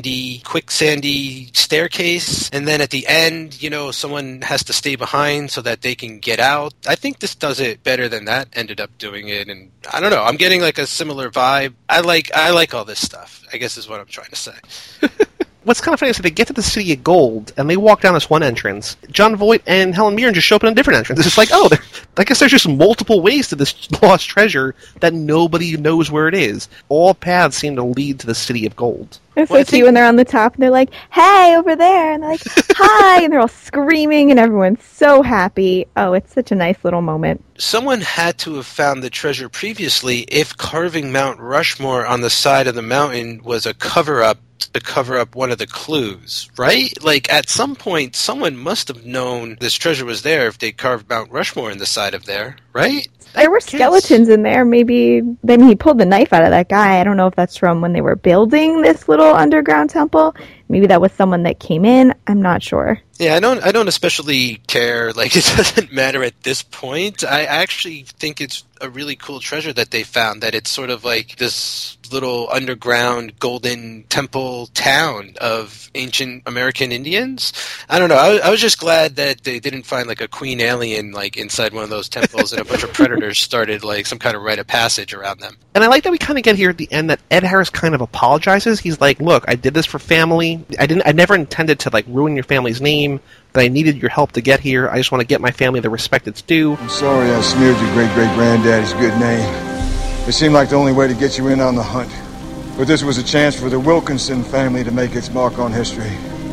quicksandy staircase, and then at the end, someone has to stay behind so that they can get out. I think this does it better than that ended up doing it, and I don't know. I'm getting like a similar vibe. I like all this stuff, I guess is what I'm trying to say. What's kind of funny is that they get to the City of Gold, and they walk down this one entrance. Jon Voight and Helen Mirren just show up in a different entrance. It's just like, I guess there's just multiple ways to this lost treasure that nobody knows where it is. All paths seem to lead to the City of Gold. It's so cute when they're on the top, and they're like, hey, over there, and they're like, hi, and they're all screaming, and everyone's so happy. Oh, it's such a nice little moment. Someone had to have found the treasure previously if carving Mount Rushmore on the side of the mountain was a cover-up to cover up one of the clues, right? Like, at some point, someone must have known this treasure was there if they carved Mount Rushmore in the side of there, right? There were skeletons in there. Maybe then he pulled the knife out of that guy. I don't know if that's from when they were building this little underground temple. Maybe that was someone that came in. I'm not sure. Yeah, I don't especially care. Like, it doesn't matter at this point. I actually think it's a really cool treasure that they found, that it's sort of like this little underground golden temple town of ancient American Indians. I don't know. I was just glad that they didn't find like a queen alien like inside one of those temples and a bunch of predators started like some kind of rite of passage around them. And I like that we kind of get here at the end that Ed Harris kind of apologizes. He's like, look, I did this for family. I never intended to like ruin your family's name, but I needed your help to get here. I just want to get my family the respect it's due. I'm sorry I smeared your great-great-granddaddy's good name. It seemed like the only way to get you in on the hunt. But this was a chance for the Wilkinson family to make its mark on history.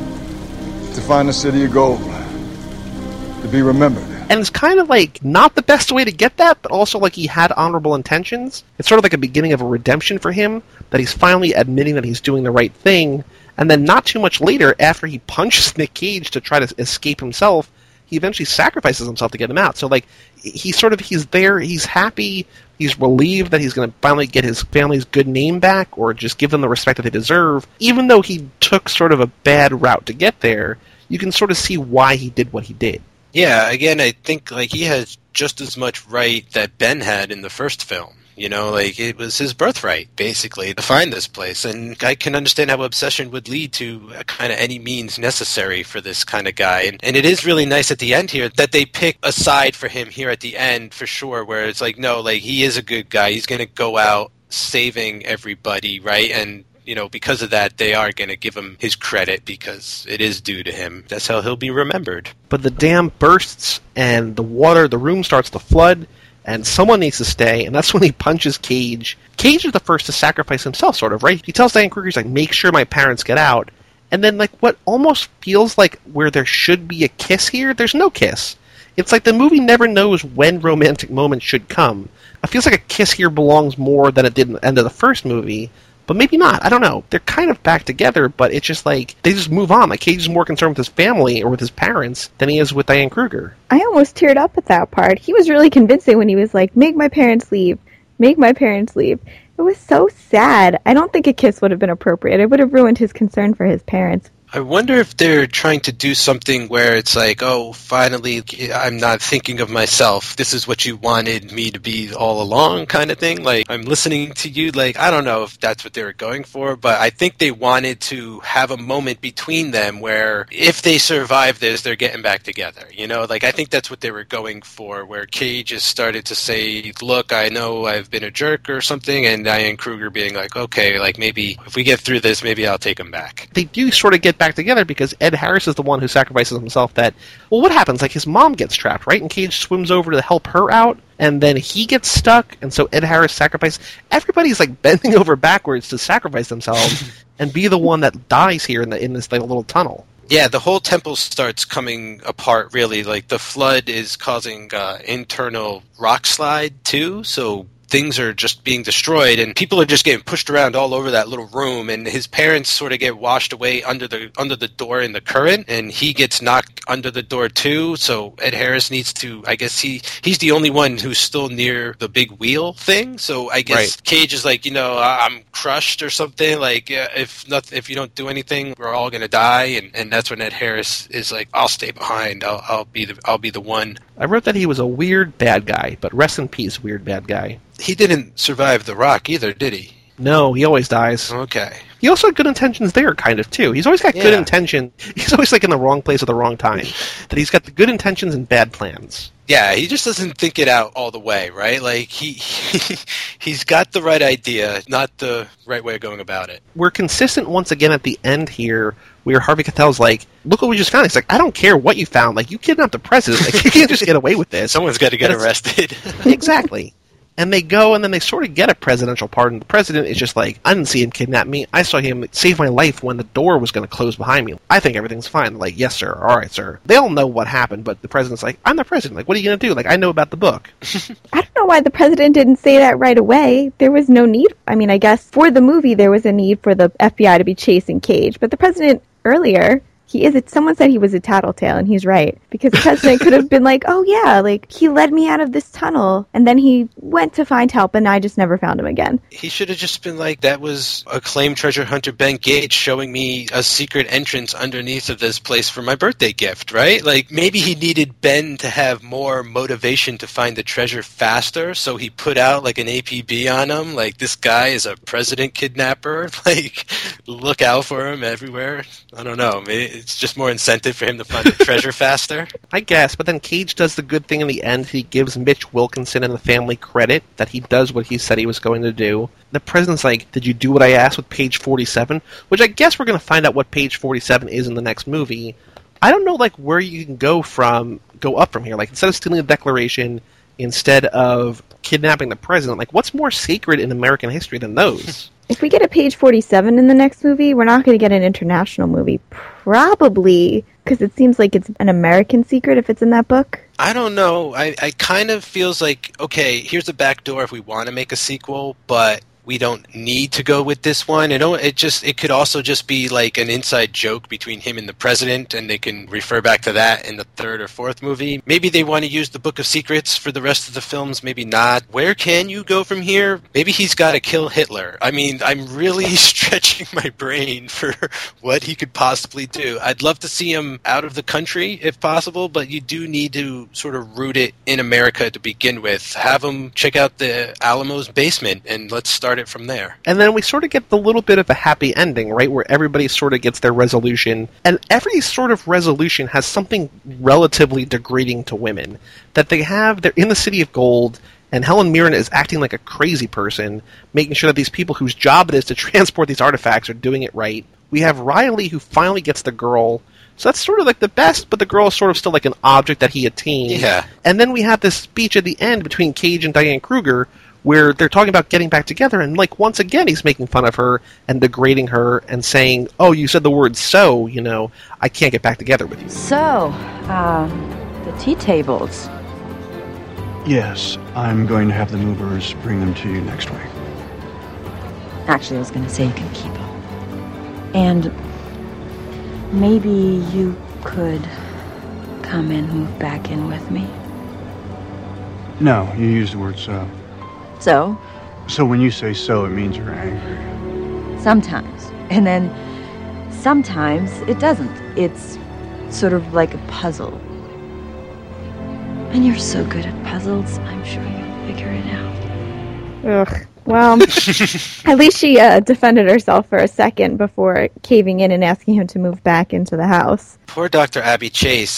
To find the city of gold. To be remembered. And it's kind of like not the best way to get that, but also like he had honorable intentions. It's sort of like a beginning of a redemption for him, that he's finally admitting that he's doing the right thing. And then not too much later, after he punches Nick Cage to try to escape himself, he eventually sacrifices himself to get him out. So like he's there, he's happy, he's relieved that he's going to finally get his family's good name back, or just give them the respect that they deserve. Even though he took sort of a bad route to get there, you can sort of see why he did what he did. Yeah, again, I think like he has just as much right that Ben had in the first film. You know, like it was his birthright, basically, to find this place. And I can understand how obsession would lead to kind of any means necessary for this kind of guy. And it is really nice at the end here that they pick a side for him here at the end, for sure, where it's like, no, like he is a good guy. He's going to go out saving everybody, right? And you know, because of that, they are going to give him his credit because it is due to him. That's how he'll be remembered. But the dam bursts and the room starts to flood, and someone needs to stay, and that's when he punches Cage. Cage is the first to sacrifice himself, sort of, right? He tells Diane Kruger, he's like, make sure my parents get out. And then, like, what almost feels like where there should be a kiss here, there's no kiss. It's like the movie never knows when romantic moments should come. It feels like a kiss here belongs more than it did in the end of the first movie, but maybe not. I don't know. They're kind of back together, but it's just like, they just move on. Like, Cage is more concerned with his family or with his parents than he is with Diane Kruger. I almost teared up at that part. He was really convincing when he was like, make my parents leave. Make my parents leave. It was so sad. I don't think a kiss would have been appropriate. It would have ruined his concern for his parents. I wonder if they're trying to do something where it's like, oh, finally, I'm not thinking of myself. This is what you wanted me to be all along, kind of thing. Like, I'm listening to you. Like, I don't know if that's what they were going for, but I think they wanted to have a moment between them where if they survive this, they're getting back together. You know, like, I think that's what they were going for, where Cage has started to say, look, I know I've been a jerk or something, and Diane Kruger being like, okay, like, maybe if we get through this, maybe I'll take him back. They do sort of get back together because Ed Harris is the one who sacrifices himself. That, well, what happens? Like, his mom gets trapped, right? And Cage swims over to help her out, and then he gets stuck, and so Ed Harris sacrifices. Everybody's like bending over backwards to sacrifice themselves and be the one that dies here in this like, little tunnel. Yeah, the whole temple starts coming apart, really. Like, the flood is causing internal rock slide, too, so things are just being destroyed, and people are just getting pushed around all over that little room, and his parents sort of get washed away under the door in the current, and he gets knocked under the door too, so Ed Harris needs to, I guess he's the only one who's still near the big wheel thing, so I guess right. Cage is like, you know, I'm crushed or something, like, if you don't do anything, we're all gonna die, and that's when Ed Harris is like, I'll stay behind, I'll be the one. I wrote that he was a weird bad guy, but rest in peace, weird bad guy. He didn't survive the rock either, did he? No, he always dies. Okay. He also had good intentions there, kind of, too. He's always got good intention. He's always, like, in the wrong place at the wrong time. That he's got the good intentions and bad plans. Yeah, he just doesn't think it out all the way, right? Like, he's got the right idea, not the right way of going about it. We're consistent once again at the end here, where Harvey Keitel's like, look what we just found. He's like, I don't care what you found. Like, you kidnapped the president. Like, you can't just get away with this. Someone's got to get arrested. Exactly. And they go, and then they sort of get a presidential pardon. The president is just like, I didn't see him kidnap me. I saw him save my life when the door was going to close behind me. I think everything's fine. Like, yes, sir. All right, sir. They all know what happened, but the president's like, I'm the president. Like, what are you going to do? Like, I know about the book. I don't know why the president didn't say that right away. There was no need. I mean, I guess for the movie, there was a need for the FBI to be chasing Cage. But the president, earlier, Someone said he was a tattletale, and he's right. Because the president could have been like, oh yeah, like, he led me out of this tunnel, and then he went to find help, and I just never found him again. He should have just been like, that was acclaimed treasure hunter Ben Gates showing me a secret entrance underneath of this place for my birthday gift, right? Like, maybe he needed Ben to have more motivation to find the treasure faster, so he put out, like, an APB on him, like, this guy is a president kidnapper, like, look out for him everywhere. I don't know, maybe it's just more incentive for him to find the treasure faster. I guess, but then Cage does the good thing in the end. He gives Mitch Wilkinson and the family credit that he does what he said he was going to do. The president's like, did you do what I asked with page 47? Which I guess we're going to find out what page 47 is in the next movie. I don't know, like, where you can go up from here. Like, instead of stealing the Declaration, instead of kidnapping the president, like, what's more sacred in American history than those? If we get a page 47 in the next movie, we're not going to get an international movie. Probably, because it seems like it's an American secret if it's in that book. I don't know. I kind of feels like, okay, here's a back door if we want to make a sequel, but we don't need to go with this one. It could also just be like an inside joke between him and the president, and they can refer back to that in the third or fourth movie. Maybe they want to use the Book of Secrets for the rest of the films, maybe not. Where can you go from here? Maybe he's got to kill Hitler. I mean, I'm really stretching my brain for what he could possibly do. I'd love to see him out of the country if possible, but you do need to sort of root it in America to begin with. Have him check out the Alamo's basement, and let's start it from there. And then we sort of get the little bit of a happy ending, right, where everybody sort of gets their resolution, and every sort of resolution has something relatively degrading to women. That they're in the City of Gold, and Helen Mirren is acting like a crazy person, making sure that these people whose job it is to transport these artifacts are doing it right. We have Riley, who finally gets the girl. So that's sort of like the best, but the girl is sort of still like an object that he attained. Yeah. And then we have this speech at the end between Cage and Diane Kruger, where they're talking about getting back together, and, like, once again he's making fun of her and degrading her and saying, oh, you said the word so, I can't get back together with you. So, the tea tables. Yes, I'm going to have the movers bring them to you next week. Actually, I was going to say you can keep them. And maybe you could come and move back in with me. No, you used the word so. So? So when you say so, it means you're angry. Sometimes. And then sometimes it doesn't. It's sort of like a puzzle. And you're so good at puzzles, I'm sure you'll figure it out. Ugh. Well, at least she defended herself for a second before caving in and asking him to move back into the house. Poor Dr. Abby Chase.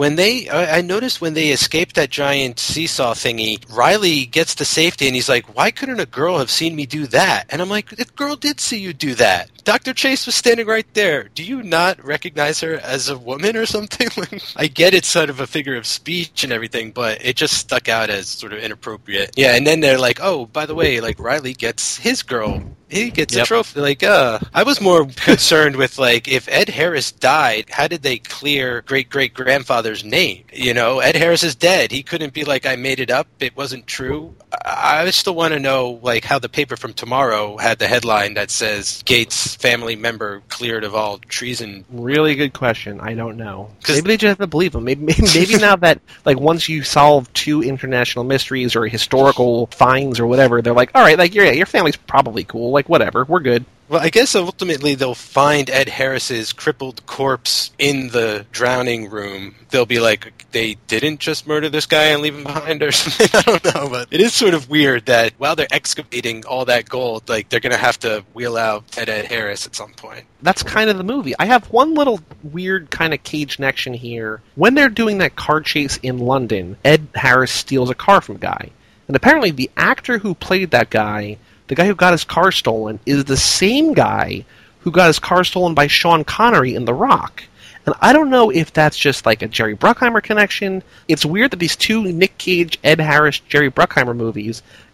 I noticed when they escaped that giant seesaw thingy, Riley gets to safety and he's like, why couldn't a girl have seen me do that? And I'm like, the girl did see you do that. Dr. Chase was standing right there. Do you not recognize her as a woman or something? I get it's sort of a figure of speech and everything, but it just stuck out as sort of inappropriate. Yeah, and then they're like, oh, by the way, like, Riley gets his girl. He gets a trophy. Like, I was more concerned with, like, if Ed Harris died, how did they clear great-great-grandfather's name? Ed Harris is dead. He couldn't be like, I made it up. It wasn't true. I still want to know, like, how the paper from tomorrow had the headline that says Gates family member cleared of all treason. Really good question. I don't know. Maybe they just have to believe him. Maybe now that, like, once you solve 2 international mysteries or historical finds or whatever, they're like, all right, like, your family's probably cool. Like, whatever, we're good. Well, I guess ultimately they'll find Ed Harris's crippled corpse in the drowning room. They'll be like, they didn't just murder this guy and leave him behind or something. I don't know, but it is sort of weird that while they're excavating all that gold, like, they're going to have to wheel out Ed Harris at some point. That's kind of the movie. I have one little weird kind of Cage connection here. When they're doing that car chase in London, Ed Harris steals a car from a guy. And apparently the actor who played that guy, the guy who got his car stolen, is the same guy who got his car stolen by Sean Connery in The Rock. And I don't know if that's just like a Jerry Bruckheimer connection. It's weird that these 2 Nick Cage, Ed Harris, Jerry Bruckheimer movies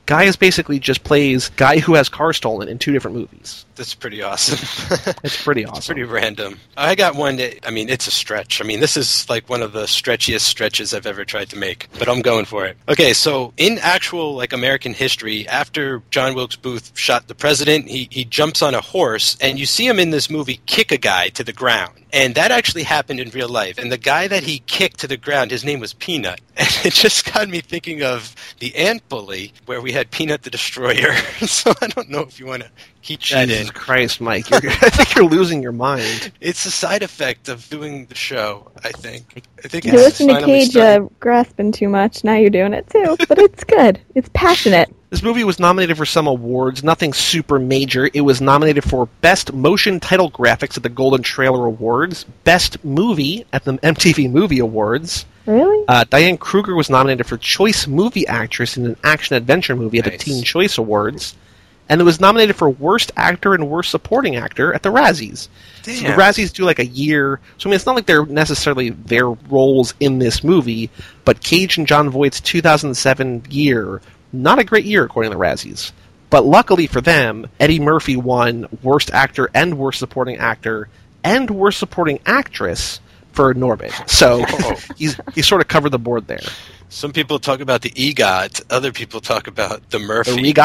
Gaius basically just plays guy who has car stolen in 2 different movies. That's pretty awesome. It's pretty awesome. It's pretty random. I got one that, I mean, it's a stretch. I mean, this is like one of the stretchiest stretches I've ever tried to make, but I'm going for it. Okay, so in actual, like, American history, after John Wilkes Booth shot the president, he jumps on a horse, and you see him in this movie kick a guy to the ground. And that actually happened in real life. And the guy that he kicked to the ground, his name was Peanut. And it just got me thinking of the Ant Bully, where we had Peanut the Destroyer. So I don't know if you want to keep that in. Jesus Christ, Mike. I think you're losing your mind. It's a side effect of doing the show, I think. You listen to Cage grasping too much, now you're doing it too. But it's good. It's passionate. This movie was nominated for some awards, nothing super major. It was nominated for Best Motion Title Graphics at the Golden Trailer Awards, Best Movie at the MTV Movie Awards. Really? Diane Kruger was nominated for Choice Movie Actress in an Action-Adventure Movie at the Teen Choice Awards. And it was nominated for Worst Actor and Worst Supporting Actor at the Razzies. Damn. So the Razzies do like a year. So I mean, it's not like they're necessarily their roles in this movie, but Cage and Jon Voight's 2007 year, not a great year according to the Razzies. But luckily for them, Eddie Murphy won Worst Actor and Worst Supporting Actor and Worst Supporting Actress for Norbit. So he sort of covered the board there. Some people talk about the EGOT. Other people talk about the Murphy. The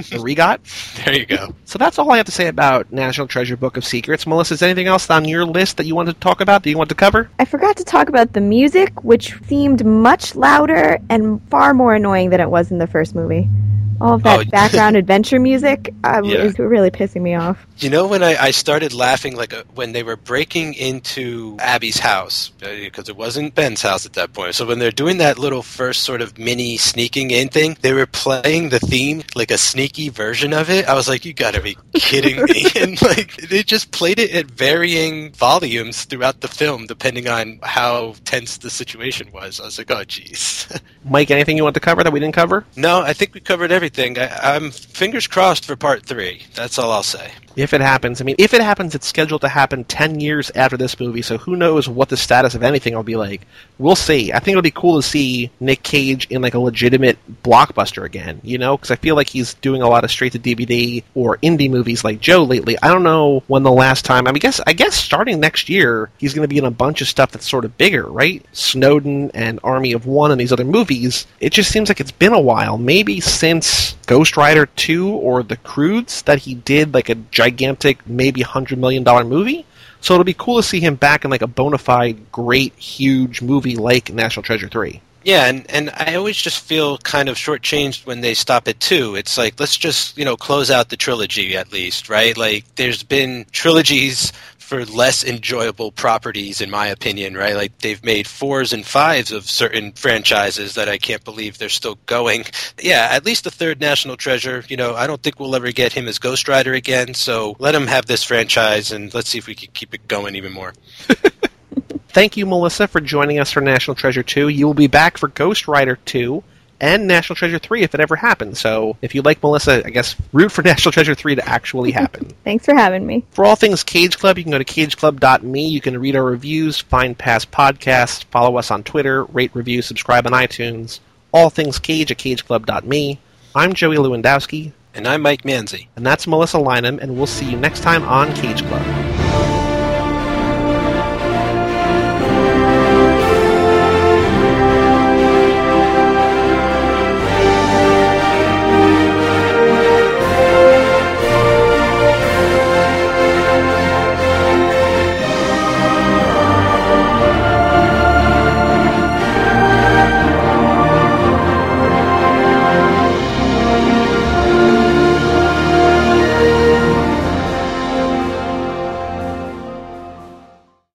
Regot? There you go. So that's all I have to say about National Treasure Book of Secrets. Melissa, is there anything else on your list that you wanted to talk about, that you want to cover? I forgot to talk about the music, which seemed much louder and far more annoying than it was in the first movie. All of that background adventure music is really pissing me off. You know, when I started laughing, when they were breaking into Abby's house, because it wasn't Ben's house at that point. So when they're doing that little first sort of mini sneaking in thing, they were playing the theme, like a sneaky version of it. I was like, you gotta be kidding me. And like, they just played it at varying volumes throughout the film, depending on how tense the situation was. I was like, oh, jeez. Mike, anything you want to cover that we didn't cover? No, I think we covered everything. I'm fingers crossed for part 3. That's all I'll say. If it happens. I mean, if it happens, it's scheduled to happen 10 years after this movie, so who knows what the status of anything will be like. We'll see. I think it'll be cool to see Nick Cage in like a legitimate blockbuster again, you know? Because I feel like he's doing a lot of straight-to-DVD or indie movies like Joe lately. I don't know when the last time... I guess starting next year, he's going to be in a bunch of stuff that's sort of bigger, right? Snowden and Army of One and these other movies. It just seems like it's been a while. Maybe since Ghost Rider 2 or The Croods that he did like a gigantic, maybe $100 million movie. So it'll be cool to see him back in like a bona fide, great, huge movie like National Treasure 3. Yeah, and I always just feel kind of shortchanged when they stop at 2. It's like, let's just, close out the trilogy at least, right? Like, there's been trilogies for less enjoyable properties, in my opinion, right? Like, they've made 4s and 5s of certain franchises that I can't believe they're still going. Yeah, at least the third National Treasure, I don't think we'll ever get him as Ghost Rider again, so let him have this franchise, and let's see if we can keep it going even more. Thank you, Melissa, for joining us for National Treasure 2. You will be back for Ghost Rider 2 and National Treasure 3 if it ever happens. So if you like Melissa, I guess root for National Treasure 3 to actually happen. Thanks for having me. For all things Cage Club, you can go to cageclub.me. You can read our reviews, find past podcasts, follow us on Twitter, rate, review, subscribe on iTunes. All things Cage at cageclub.me. I'm Joey Lewandowski. And I'm Mike Manzi. And that's Melissa Lynham, and we'll see you next time on Cage Club.